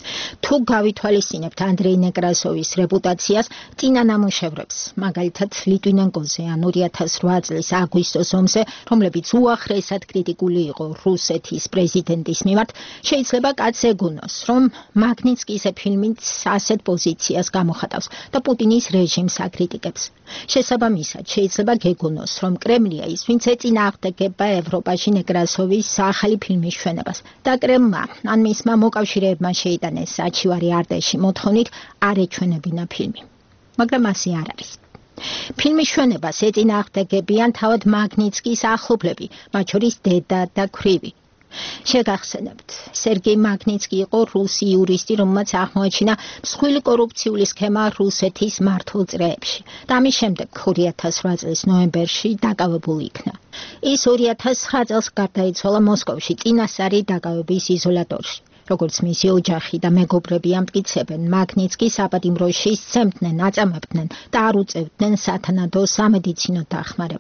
თუ გავითვალისწინებთ ანდრეი ნეკრასოვის რეპუტაციას, წინა ნამუშევრებს, მაგალითად ლიტვინენკოზე ან ორი ათას ოთხ წლის აგვისტოს ომზე, რომლებიც უახლესად კრიტიკული იყო რუსეთის პრეზიდენტის მიმართ, შეიძლება კაცს ეგონოს, რომ მაგნიტსკის ფილმიც ასეთ პოზიციას გამოხატავს და პუტინის რეჟიმს აკრიტიკებს. შესაბამისად, შეიძლება გეგონოს, რომ კრემლია ის, ვინც ეწინააღმდეგება ევროპაში ნეკრასოვის ახალი ფილმის ჩვენებას და კრემლმა ან მისმა მოკავშირეებმა შეიტანა საჩივარი არტეში მოთხოვნით არ ეჩვენებინა ფილმი. მაგრამ ასე არ არის. ფილმის ჩვენებას ეწინააღმდეგებიან თავად მაგნიტსკის ახლობლები, მათ შორის დედა და ქვრივი. შეგახსენებთ, სერგეი მაგნიტსკი იყო რუსი იურისტი, რომელმაც აღმოაჩინა მსხვილი კორუფციული სქემა რუსეთის მართულ წრეებში და ამის შემდეგ ორი ათას ოთხ წლის ნოემბერში დაკავებული იქნა. ის ორი ათას ცხრა წელს გარდაიცვალა მოსკოვში წინასწარი დაკავების იზოლატორში. როგორც მისი ოჯახი და მეგობრები ამტკიცებენ, მაგნიტსკი საპატიმროში სცემდნენ, აწამებდნენ და არ უწევდნენ სათანადო სამედიცინო დახმარებას.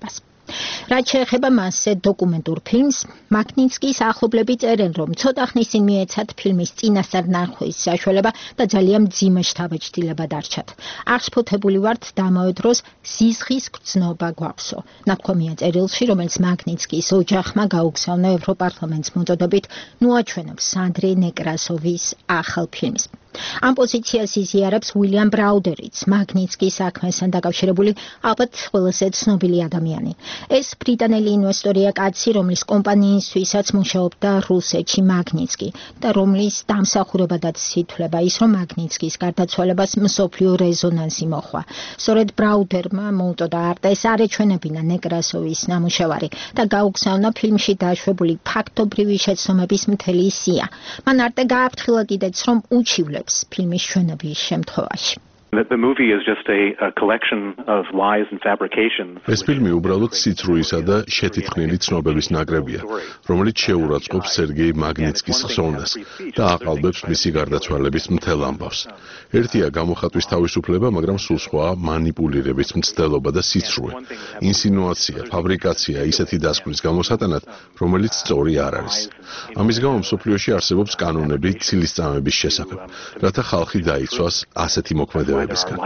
რაც შეეხება მასზე დოკუმენტურ ფილმს, მაგნიცკის ახლობლები წერენ, რომ ცოტა ხნის წინ მიეცათ ფილმის წინასწარ ნახვის საშუალება და ძალიან მძიმე შთაბეჭდილება დარჩათ. აღშფოთებული ვართ და ამავე დროს სიზღის გრძნობა გვაქვსო. ნათქვამია წერილში, რომელიც მაგნიცკის ოჯახმა გაუგზავნა ევროპარლამენტს მოწოდებით, ნუაჩვენებს ანდრეი ნეკრასოვის ახალ ფილმს. ამ პოზიციას იზიარებს უილიამ ბრაუდერიც, მაგნიცკის საქმესთან დაკავშირებული ალბათ ყველაზე ცნობილი ადამიანი. ეს ბრიტანელი ინვესტორია კაცი, რომლის კომპანიისთვისაც მუშაობდა რუსეთში მაგნიცკი და რომლის დამსახურებადაც ითვლება ის, რომ მაგნიცკის გარდაცვალებას მსოფლიო რეზონანსი მოჰყვა. სწორედ ბრაუდერმა მოუწოდა არტეს არ ეჩვენებინა ნეკრასოვის ნამუშევარი და გაუგზავნა ფილმში დაშვებული ფაქტობრივი შეცდომების მთელი სია. მან არტე გააფრთხილა კიდეც, რომ უჩივლებს ფილმის ჩვენების შემთხვევაში. The movie is just a, a collection of lies and fabrications. ეს ფილმი უბრალოდ სიცრუისა და შეთითხნილი ცნობების ნაკრებია, რომელიც შეურაცხყოფს სერგეი მაგნიცკის ხსოვნას და აყალბებს მისი გარდაცვალების მთელ ამბავს. ერთია გამოხატვის თავისუფლება, მაგრამ სულ სხვაა მანიპულირების მცდელობა და სიცრუე. ინსინუაცია, ფაბრიკაცია ისეთი დასკვნის გამოსატანად, რომელიც სწორი არ არის. ამის გამო მსოფლიოში არსებობს კანონები ცილისწამების შესახებ, რათა ხალხი დაიცვას ასეთი მოქმედებებისგან.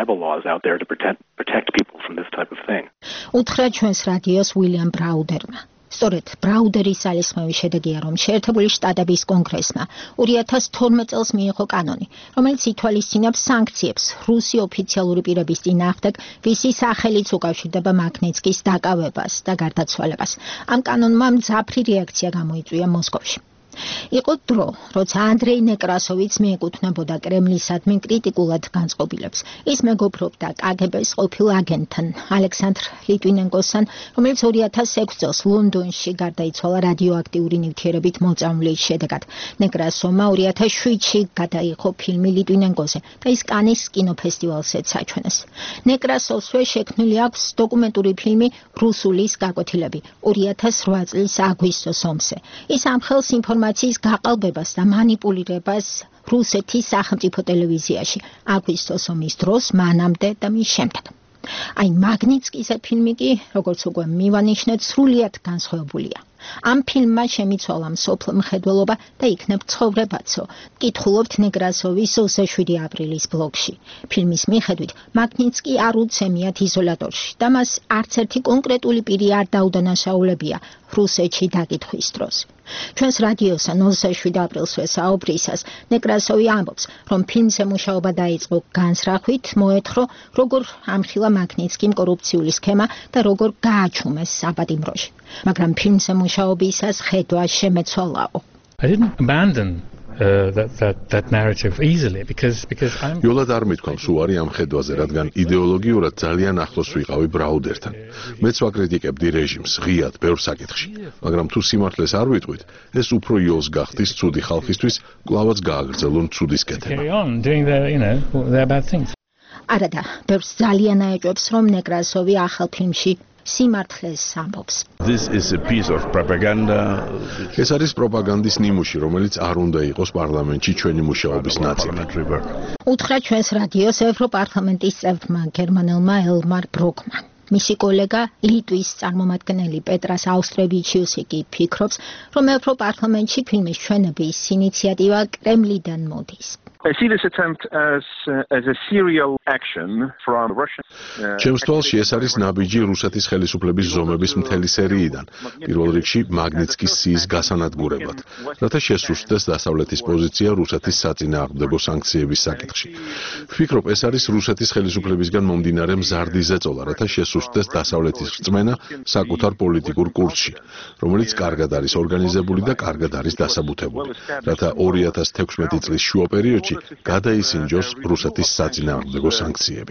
უთხრა ჩვენს რადიოს უილიამ ბრაუდერმა. სწორედ ბრაუდერის ძალისხმევის შედეგია, რომ შეერთებული შტატების კონგრესმა ორი ათას თორმეტ წელს მიიღო კანონი, რომელიც ითვალისწინებს სანქციებს რუსი ოფიციალური პირების წინააღმდეგ, ვისი სახელიც უკავშირდება მაგნიცკის დაკავებას და გარდაცვალებას. ამ კანონმა მძაფრი რეაქცია გამოიწვია მოსკოვში. იყო დრო, როცა ანდრეი ნეკრასოვიც მიეკუთვნებოდა კრემლისადმი კრიტიკულად განწყობილებს. ის მეგობრობდა კაგებეს ყოფილ აგენტთან, ალექსანდრ ლიტვინენკოსთან, რომელიც ორი ათას ექვსი წელს ლონდონში გარდაიცვალა რადიოაქტიური ნივთიერებით მოწამვლის შედეგად. ნეკრასოვმა ორი ათას შვიდში გადაიღო ფილმი ლიტვინენკოზე და ის კანის კინოფესტივალზეც აჩვენეს. ნეკრასოვსვე შექმნილი აქვს დოკუმენტური ფილმი რუსულის გაკვეთილები ორი ათას რვა წლის აგვისტოს ომზე. ის ამხელს ინფორმაციას ინფორმაციის გაყალბებას და მანიპულირებას რუსეთის სახელმწიფო ტელევიზიაში აგვისტოს ომის დროს, მანამდე და მის შემდეგ. აი მაგნიცკის ფილმი კი, როგორც უკვე მივანიშნეთ, სრულიად განსხვავებულია. ამ ფილმმა შემიცვალა მსოფლ მხედველობა და იქნებ ცხოვრებაცო. კითხულობთ ნეკრასოვის ოცდაშვიდი აპრილის ბლოგში. ფილმის მიხედვით, მაგნიცკი არ უცემიათ იზოლატორში და მას არც ერთი კონკრეტული პირი არ დაუდანაშაულებია რუსეთში დაკითხვის დროს. ჩვენს რადიოსთან ოცდაშვიდი აპრილს ვესაუბრისას ნეკრასოვი ამბობს, რომ ფილმზე მუშაობა დაიწყო განზრახვით, მოეთხოვა, როგორ ამხილა მაგნიცკიმ კორუფციული სქემა და როგორ გააჩუმეს საპატიმროში. მაგრამ ფილმზე მუშაობისას ხედვა შემეცვალაო. I didn't abandon Uh, that, that, that narrative easily because, because I'm... იოლად არ მithქვამს უარი ამ ხედვაზე, რადგან იდეოლოგიურად ძალიან ახლოს ვიყავი ბრაუდერთან. მეც ვაკრიტიკებდი რეჟიმს ღიად ბევრ საკითხში, მაგრამ თუ სიმართლეს არ ვიტყვით, ეს უფრო იოლს გახდის ცუდი ხალხისთვის, კვლავაც გააგრძელონ ცუდის კეთება. Carry on doing their, you know, their bad things. არადა, ბევრს ძალიან აეჭვებს, რომ ნეკრასოვი ახალ ფილმში სიმართლეს ამბობს. This is a piece of propaganda. ეს არის პროპაგანდის ნიმუში, რომელიც არ უნდა იყოს პარლამენტში ჩვენი მუშაობის ნაწილი. უთხრა ჩვენს რადიოს ევროპარლამენტის წევრმა გერმანელმა ელმარ ბროკმა. მისი კოლეგა ლიტვის წარმომადგენელი პეტრას აუსტრევიჩიუსი კი ფიქრობს, რომ ევროპარლამენტში ფილმის ჩვენების ინიციატივა კრემლიდან მოდის. I see this attempt as uh, as a serial action from Russia. ჩემს თვალში ეს არის ნაბიჯი რუსეთის ხელისუფლების ზომების მთელი სერიიდან. პირველ რიგში მაგნიცკის სიის გასანადგურებლად, რათა შესუსტდეს დასავლეთის პოზიცია რუსეთის საწინააღმდეგო სანქციების საკითხში. ვფიქრობ, ეს არის რუსეთის ხელისუფლებისგან მომდინარე მზარდი ზეწოლა, რათა შესუსტდეს დასავლეთის რწმენა საკუთარ პოლიტიკურ კურსში, რომელიც კარგად არის ორგანიზებული და კარგად არის დასაბუთებული, რათა ორი ათას თექვსმეტი წლის შუა პერიოდში გადაისინჯოს რუსეთის საწინააღმდეგო სანქციები.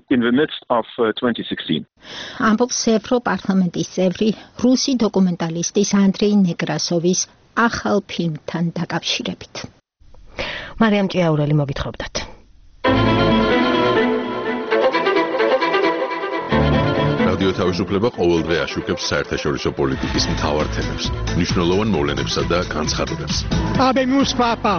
ამბობს ევროპარლამენტის წევრი რუსი დოკუმენტალისტის ანდრეი ნეკრასოვის ახალ ფილმთან დაკავშირებით. მარიამ ჭიაურელი მოგითხრობდათ. რადიო თავისუფლება ყოველდღე აშუქებს საერთაშორისო პოლიტიკის მთავარ თემებს, მნიშვნელოვან მოვლენებსა და განცხადებებს. Habemos papa.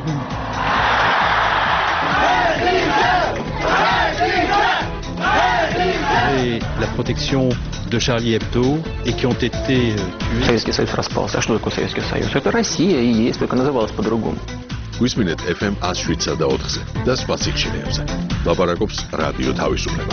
assuré la protection de Charlie Hebdo et qui ont été tués. Советский Союз распался. А что такое Советский Союз? Это Россия и есть, только называлась по-другому. გვისმინეთ эф эм one oh seven და four-ზე და სხვა სიხშირეებზე. ლაპარაკობს რადიო თავისუფლება.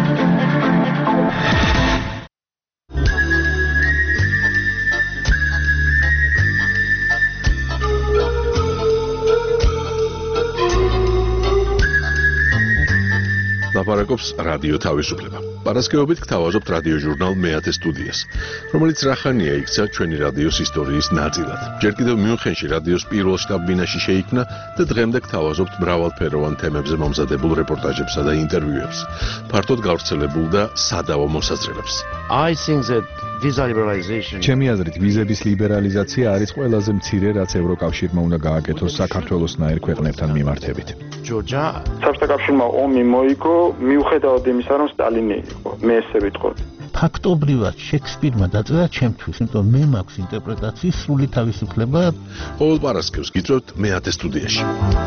ლაპარაკობს რადიო თავისუფლება. პარასკევობით გთავაზობთ რადიო ჟურნალ მეათე სტუდიას, რომელიც რახანია იქცა ჩვენი რადიოს ისტორიის ნაწილად. ჯერ კიდევ მიუნხენში რადიოს პირველ შტაბ-ბინაში შეიქმნა და დღემდე გთავაზობთ მრავალფეროვან თემებზე მომზადებულ რეპორტაჟებსა და ინტერვიუებს, ფართოდ გავრცელებულ და სადავო მოსაზრებებს. I think that visa liberalization ჩემი აზრით ვიზების ლიბერალიზაცია არის ყველაზე მცირე, რაც ევროკავშირმა უნდა გააკეთოს საქართველოსნაირ ქვეყნებთან მიმართებით. Georgia საბჭოთა კავშირმა ომი მოიგო მიუხედავად იმისა, რომ სტალინი იყო. მე ესე ვიტყოდი. ფაქტობრივად შექსპირმა დაწერა ჩემთვის, იმიტომ მე მაქვს ინტერპრეტაციის სრული თავისუფლება. ყოველ პარასკევს გიწევთ მეათე სტუდიაში.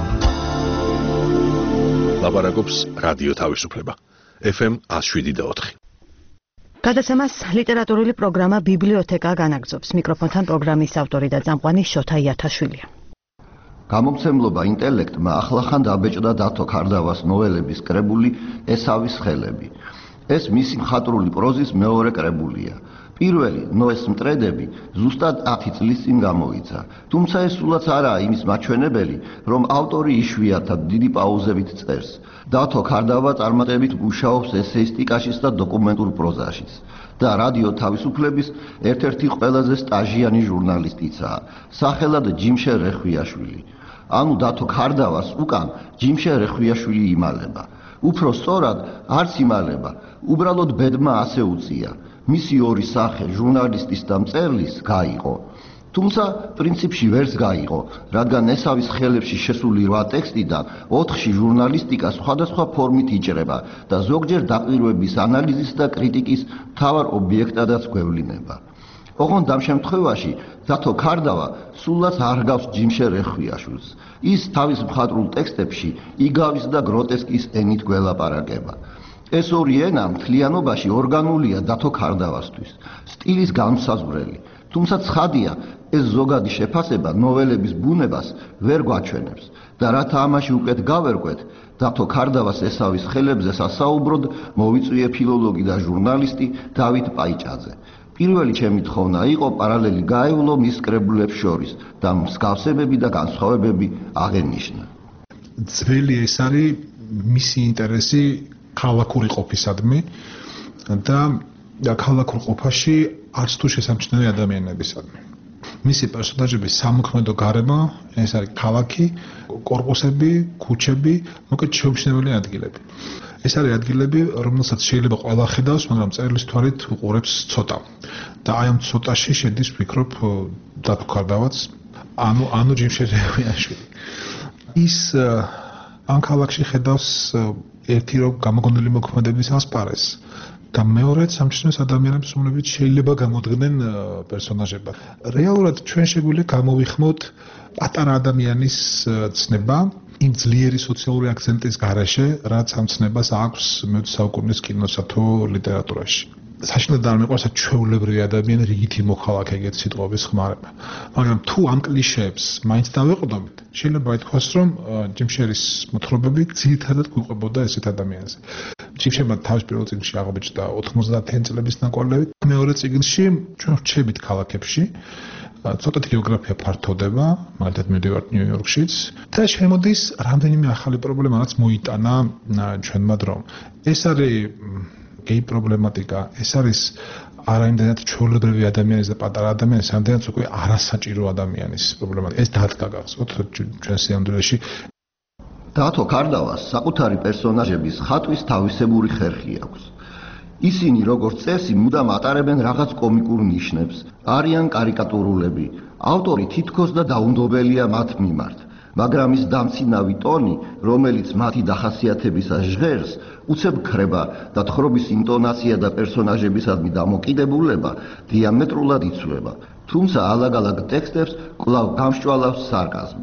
ლაპარაკობს რადიო თავისუფლება. эф эм one oh seven და four. გადაცემას ლიტერატურული პროგრამა ბიბლიოთეკა განაგრძობს. მიკროფონთან პროგრამის ავტორი და წამყვანი შოთა იათაშვილია. გამომცემლობა ინტელექტმა ახლახან დაბეჭდა დათო ქარდავას ნოველების კრებული ესავის ხელები. ეს მისი მხატვრული პროზის მეორე კრებულია. პირველი ნოეს მტრედები ზუსტად ათი წლის წინ გამოიცა. თუმცა ეს სულაც არაა იმის მაჩვენებელი, რომ ავტორი იშვიათად დიდი პაუზებით წერს. დათო ქარდავა წარმატებით მუშაობს ესეისტიკაშიც და დოკუმენტურ პროზაშიც და რადიო თავისუფლების ერთ-ერთი ყველაზე სტაჟიანი ჟურნალისტიცაა, სახელად ჯიმშე რეხვიაშვილი. ანუ დათო ქარდავას უკან ჯიმშე რეხვიაშვილი იმალება. უფრო სწორად არც იმალება, უბრალოდ ბედმა ასე უწია. მისი ორი სახე, ჟურნალისტის და მწერლის, გაიყო. თუმცა პრინციპში ვერც გაიყო, რადგან ესავის ხელებში შესული რვა ტექსტიდან ოთხში ჟურნალისტიკა სხვადასხვა ფორმით იჭრება და ზოგჯერ დაკვირვების ანალიზის და კრიტიკის მთავარ ობიექტადაც გვევლინება. ოღონდ ამ შემთხვევაში დათო ქარდავა სულაც არ გავს ჯიმშე რეხვიაშვილს. ის თავის მხატვრულ ტექსტებში იგავის და გროტესკის ენით გველაპარაკება. ეს ორი ენა მთლიანობაში ორგანულია დათო ქარდავასთვის, სტილის განმსაზღვრელი. თუმცა ცხადია, ეს ზოგადი შეფასება ნოველების ბუნებას ვერ გვაჩვენებს და რათა ამაში უკეთ გავერკვეთ, დათო ქარდავას ესავის ხელებზე სასაუბროდ მოვიწვიე ფილოლოგი და ჟურნალისტი დავით პაიჭაძე. პირველი ჩემი თხოვნა იყო პარალელი გაევლო მის კრებულებს შორის და მსგავსებები და განსხვავებები აღენიშნა. ძველი ეს არის მისი ინტერესი ქალაქური ყოფისადმი და ქალაქურ ყოფაში არც თუ შესამჩნევი ადამიანებისადმი. მისი პერსონაჟები სამოქმედო გარემო, ეს არის ქალაქი, კორპუსები, ქუჩები, მოკლედ შეუმჩნეველი ადგილები. ეს არის ადგილები, რომელსაც შეიძლება ყველა ხედავს, მაგრამ წერლის თვალით უყურებს ცოტა. და აი ამ ცოტაში შედის, ვფიქრობ, დათო ქარდავაც, ანუ ანუ ჯიმშე რეხვიაშვილი. ის ამ ქალაქში ხედავს ერთი რომ გამოგონილი მოქმედების ასპარეზს და მეორედ სამჩნევს ადამიანებს, რომლებიც შეიძლება გამოდგნენ პერსონაჟებად. რეალურად ჩვენ შეგვიძლია გამოვიხმოთ პატარა ადამიანის ცნება იმ ძლიერი სოციალური აქცენტის გარეშე, რაც ამ ცნებას აქვს მეოცე საუკუნის კინოსა თუ ლიტერატურაში. საშინელად არ მეყვარს ჩვეულებრივი ადამიანი რიგითი მოქალაქე ეგეთ სიტყვების ხმარება. მაგრამ თუ ამ კლიშეებს მაინც დავეყრდნობით, შეიძლება ითქვას, რომ ჯიმშერის მოთხრობები ძირითადად გვიყვებოდა ესეთ ადამიანზე. ჯიმშერმა თავის პირველ წიგნში აღბეჭდა ოთხმოცდაათი წლების ნაკვალევით, მეორე წიგნში ჩვენ ვრჩებით ქალაქებში, ცოტათი გეოგრაფია ფართოვდება, მაგალითად მივდივართ ნიუ-იორკშიც და შემოდის რამდენიმე ახალი პრობლემა, რაც მოიტანა ჩვენმა დრომ. ეს არის გეი პრობლემატიკა, ეს არის არა იმდენად ჩვეულებრივი ადამიანის და პატარა ადამიანის, რამდენად უკვე არასაჭირო ადამიანის პრობლემა. ეს დადგა გახსოვთ ჩვენ სიამდვილეში. დათო ქარდავას საკუთარი პერსონაჟების ხატვის თავისებური ხერხი აქვს. ისინი როგორც წესი მუდამ ატარებენ რაღაც კომიკურ ნიშნებს, არიან კარიკატურულები. ავტორი თითქოს და დაუნდობელია მათ მიმართ, მაგრამ ის დამცინავი ტონი, რომელიც მათი დახასიათებისას ჟღერს, უცებ ქრება და თხრობის ინტონაცია და პერსონაჟებისადმი დამოკიდებულება დიამეტრულად იცვლება. თუმცა ალაგ-ალაგ ტექსტებს კვლავ გამსჭვალავს სარკაზმი.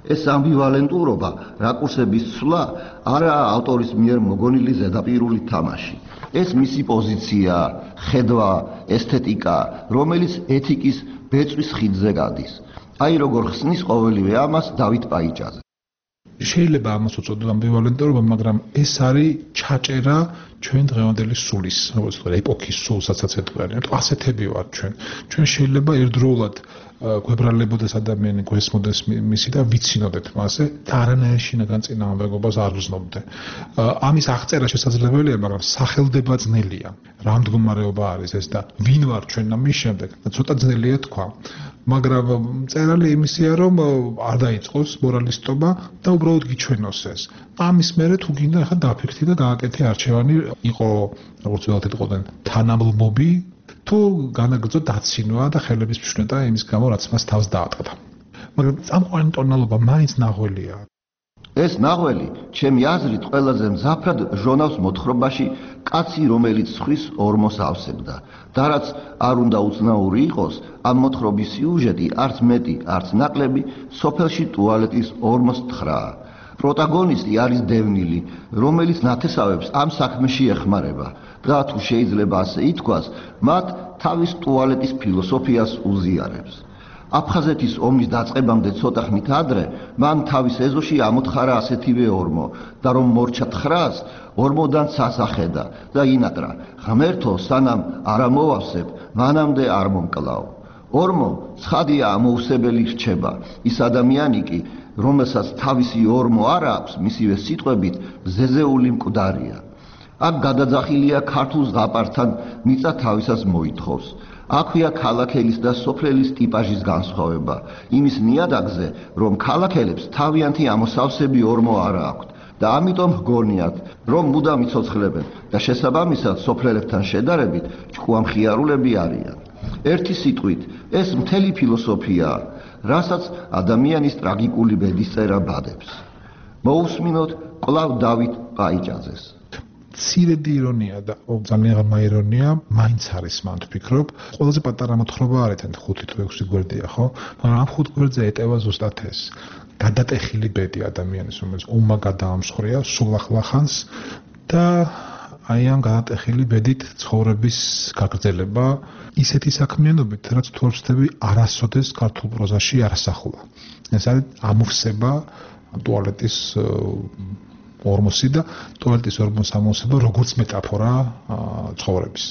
ეს ამბივალენტურობა, რაკურსების ცვლა არაა ავტორის მიერ მოგონილი ზედაპირული თამაში. ეს მისი პოზიცია, ხედვა, ესთეტიკა, რომელიც ეთიკის ბეწვის ხიდზე გადის. აი როგორ ხსნის ყოველივე ამას დავით პაიჭაძე. შეიძლება ამას უწოდოთ ამბივალენტურობა, მაგრამ ეს არის ჩაჭერა ჩვენ დღევანდელი სულის, როგორც ვთქვი, ეპოქის სულსაც ეთქვია. ასეთები ვართ ჩვენ. ჩვენ შეიძლება ერთდროულად გვებრალებოდეს ადამიანი, გვესმოდეს მისი და ვიცინოდეთ მასზე და არანაირ შინაგან წინააღმდეგობას არ ვზნობდე. ამის აღწერა შესაძლებელია, მაგრამ სახელდება ძნელია. რა მდგომარეობა არის ეს და ვინ ვარ ჩვენ ამის შემდეგ? და ცოტა ძნელია თქვა. მაგრამ წერალი იმისია, რომ არ დაიწყოს მორალისტობა და უბრალოდ გიჩვენოს ეს. ამის მერე თუ გინდა ახლა დაფიქრდი და გააკეთე არჩევანი, იყო როგორც ვთქვათ, იყვნენ თანამლმობი თუ განაგრძო დაცინვა და ხელების მშვენივრა იმის გამო, რაც მას თავს დაატყდა. მაგრამ წამყვანი ტონალობა მაინც ნაღველია. ეს ნაღველი, ჩემი აზრით, ყველაზე მზაფრად ჟონავს მოთხრობაში კაცი, რომელიც ხვის ორმოს ავსებდა. და რაც არ უნდა უცნაური იყოს, ამ მოთხრობის სიუჟეტი არც მეტი, არც ნაკლები, სოფელში ტუალეტის ორმოს თხრაა. პროტაგონისტი არის დევნილი, რომელიც ნათესავებს ამ საქმეში ეხმარება და თუ შეიძლება ასე ითქვას, მათ თავის ტუალეტის ფილოსოფიას უზიარებს. აფხაზეთის ომის დაწყებამდე ცოტა ხნით ადრე, მან თავის ეზოში ამოთხარა ასეთივე ორმო და რომ მორჩა თხრას, ორმოდან სასახედა და ინატრა, ღმერთო სანამ არ ამოვავსებ, მანამდე არ მომკლავ. ორმო ცხადია ამოუსებელი რჩება, ის ადამიანი კი, რომელსაც თავისი ორმო არ აქვს, მისივე სიტყვებით, ზეზეული მკვდარია. აქ გადაძახილია ქართულ ზღაპართან მიწა თავისას მოითხოვს. აქვეა ქალაქელის და სოფლელის ტიპაჟის განსხვავება, იმის ნიადაგზე, რომ ქალაქელებს თავიანთი ამოსავსები ორმო არ აქვთ და ამიტომ ჰგონიათ, რომ მუდამ იცოცხლებენ და შესაბამისად სოფლელებთან შედარებით ჭკვამხიარულები არიან. ერთი სიტყვით, ეს მთელი ფილოსოფიაა, რასაც ადამიანის ტრაგიკული ბედისწერა ბადებს. მოусმინოთ კვლავ დავით პაიჭაძეს. მცირედი ირონია და ძალიან ღრმა ირონია მაინც არის, მან ვფიქრობ, ყველაზე პატარა მოთხრობა არ ეთენ ხუთი თუ ექვსი გვერდია, ხო? მაგრამ ამ ხუთ გვერდზე ეტევა ზუსტად ეს. გადატეხილი ბედი ადამიანის, რომელიც უმა გადაამსხრია სულ ახლახანს და აი ამ გადატეხილი ბედით ცხოვრების გაგრძელება ისეთი საქმიანობით, რაც თუ არ ვცდები, არასოდეს ქართულ პროზაში არ ასახულა. ეს არის ამოვსება ტუალეტის ორმოსი და ტუალეტის ორმოს ამოვსება როგორც მეტაფორა ცხოვრების.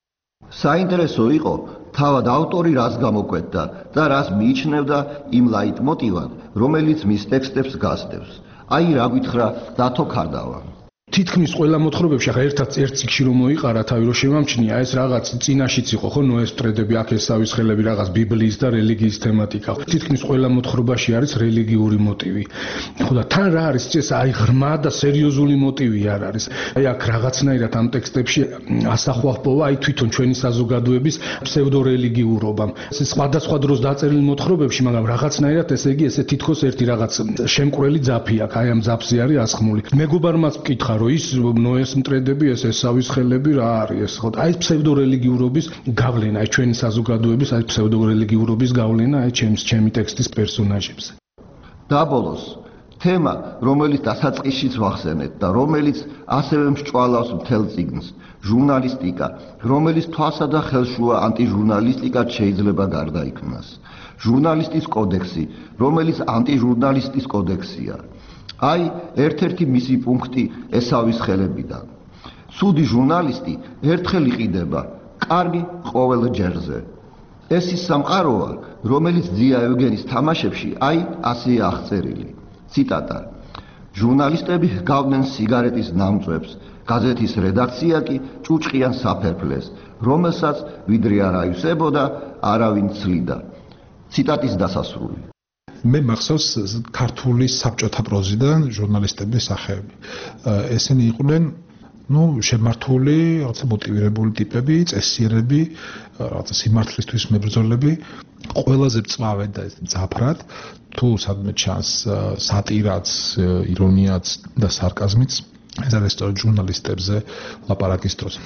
საინტერესო იყო თავად ავტორი რას გამოკვეთდა და რას მიიჩნევდა იმ ლაიტმოტივად, რომელიც მის ტექსტებს გასდევს. აი რა გითხრა დათო ქარდავა. თითქმის ყველა მოთხრობებში ახლა ერთად ერთ წიგში რომ მოიყარა თავი რომ შემამჩნია ეს რაღაც წინაშიც იყო ხო ნოეს მტრედები აქ ესავის ხელები რაღაც ბიბლიის და რელიგიის თემატიკა თითქმის ყველა მოთხრობაში არის რელიგიური მოტივი ხო და თან რა არის ეს აი ღრმა და სერიოზული მოტივი არ არის აი აქ რაღაცნაირად ამ ტექსტებში ასახვა ჰპოვა აი თვითონ ჩვენი საზოგადოების ფსევდორელიგიურობამ ეს სხვადასხვა დროს დაწერილი მოთხრობებში მაგრამ რაღაცნაირად ესე იგი ესე თითქოს ერთი რაღაც შემკვრელი ძაფი აქვს აი ამ ძაფზე არის ასხმული მეგობარმაც მკითხა რომ ის ნოეს მტრედები ეს ესავის ხელები რა არის ეს ხო აი ფსევდორელიგიურობის გავლენა აი ჩვენი საზოგადოების აი ფსევდორელიგიურობის გავლენა აი ჩემს ჩემი ტექსტის პერსონაჟებზე დაბოლოს თემა რომელიც დასაწყისშიც ვახსენეთ და რომელიც ასევე მსჭვალავს მთელ წიგნს ჟურნალისტიკა რომელიც თვალსა და ხელშუა ანტიჟურნალისტიკად შეიძლება გარდაიქმნას ჟურნალისტის კოდექსი რომელიც ანტიჟურნალისტის კოდექსია აი ერთ-ერთი მისი პუნქტი ესავის ხელებიდან. ცუდი ჟურნალისტი ერთხელ იყიდება, კარგი ყოველ ჯერზე. ეს ის სამყაროა, რომელიც ძია ევგენის თამაშებში აი ასეა აღწერილი. ციტატა. ჟურნალისტები ჰგავდნენ სიგარეტის ნამწვებს, გაზეთის რედაქცია კი ჭუჭყიან საფერფლეს, რომელსაც ვიდრე არ აივსებოდა, არავინ ცლიდა. ციტატის დასასრული. მე მახსოვს ქართული საბჭოთა პროზიდან ჟურნალისტების სახეები. ესენი იყვნენ, ну, შემართული, რაღაცა მოტივირებული ტიპები, წესიერები, რაღაცა სიმართლისთვის მებრძოლები, ყველაზე მწვავე და მძაფრად, თუ სადმე ჩანს სატირაც, ირონიაც და სარკაზმიც, ეს არის სწორედ ჟურნალისტებზე ლაპარაკის დროს.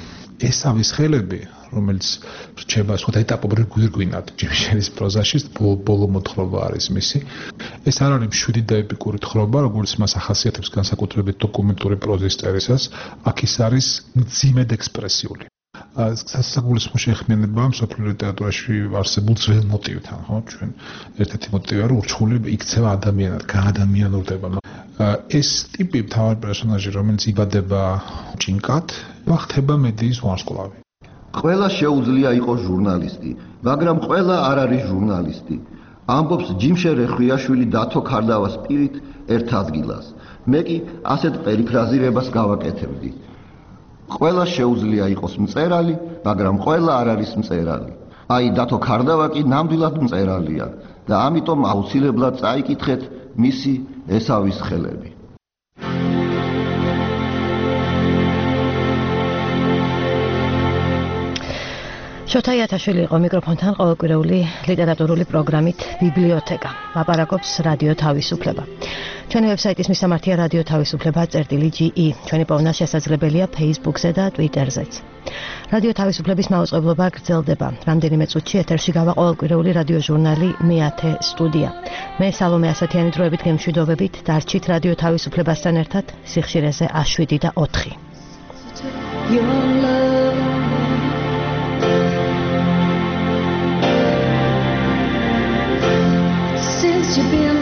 ესავის ხელები, რომელიც რჩება სხვა ეტაპობრივ გვირგვინად ჯიმშერის პროზაში, ბოლო მოთხრობა არის მისი. ეს არ არის მშვიდი და ეპიკური თხრობა, როგორც მას ახასიათებს განსაკუთრებით დოკუმენტური პროზის წერისას, აქ ის არის მძიმედ ექსპრესიული. სასაგულისხმო შეხმიანება მსოფლიო ლიტერატურაში არსებულ ძველ მოტივთან, ხო? ჩვენ ერთ-ერთი მოტივია, რომ ურჩხული იქცევა ადამიანად, გაადამიანურდება. ეს ტიპი მთავარი პერსონაჟი, რომელიც იბადება ჭინკად, ხდება მედიის ვარსკვლავი. ყველა შეუძლია იყოს ჟურნალისტი, მაგრამ ყველა არ არის ჟურნალისტი. ამბობს ჯიმშე რეხვიაშვილი დათო ქარდავას პირით ერთ ადგილას. მე კი ასეთ პერიფრაზირებას გავაკეთებდი. ყველა შეუძლია იყოს მწერალი, მაგრამ ყველა არ არის მწერალი. აი დათო ქარდავა კი ნამდვილად მწერალია და ამიტომ აუცილებლად წაიკითხეთ მისი ესავის ხელები. შოთა იათაშვილი იყო მიკროფონთან ყოველკვირეული ლიტერატურული პროგრამით ბიბლიოთეკა. ლაპარაკობს რადიო თავისუფლება. ჩვენი ვებსაიტის მისამართია რადიო თავისუფლება წერტილი ჯი ი. ჩვენი პოვნა შესაძლებელია Facebook-ზე და Twitter-ზეც. რადიო თავისუფლების მაუწყებლობა გრძელდება. რამდენიმე წუთში ეთერში გავა ყოველკვირეული რადიო ჟურნალი მეათე სტუდია. მე სალომე ასათიანი დროებით გემშვიდობებით, დარჩით რადიო თავისუფლებასთან ერთად სიხშირეზე შვიდი და ოთხი. Since you've been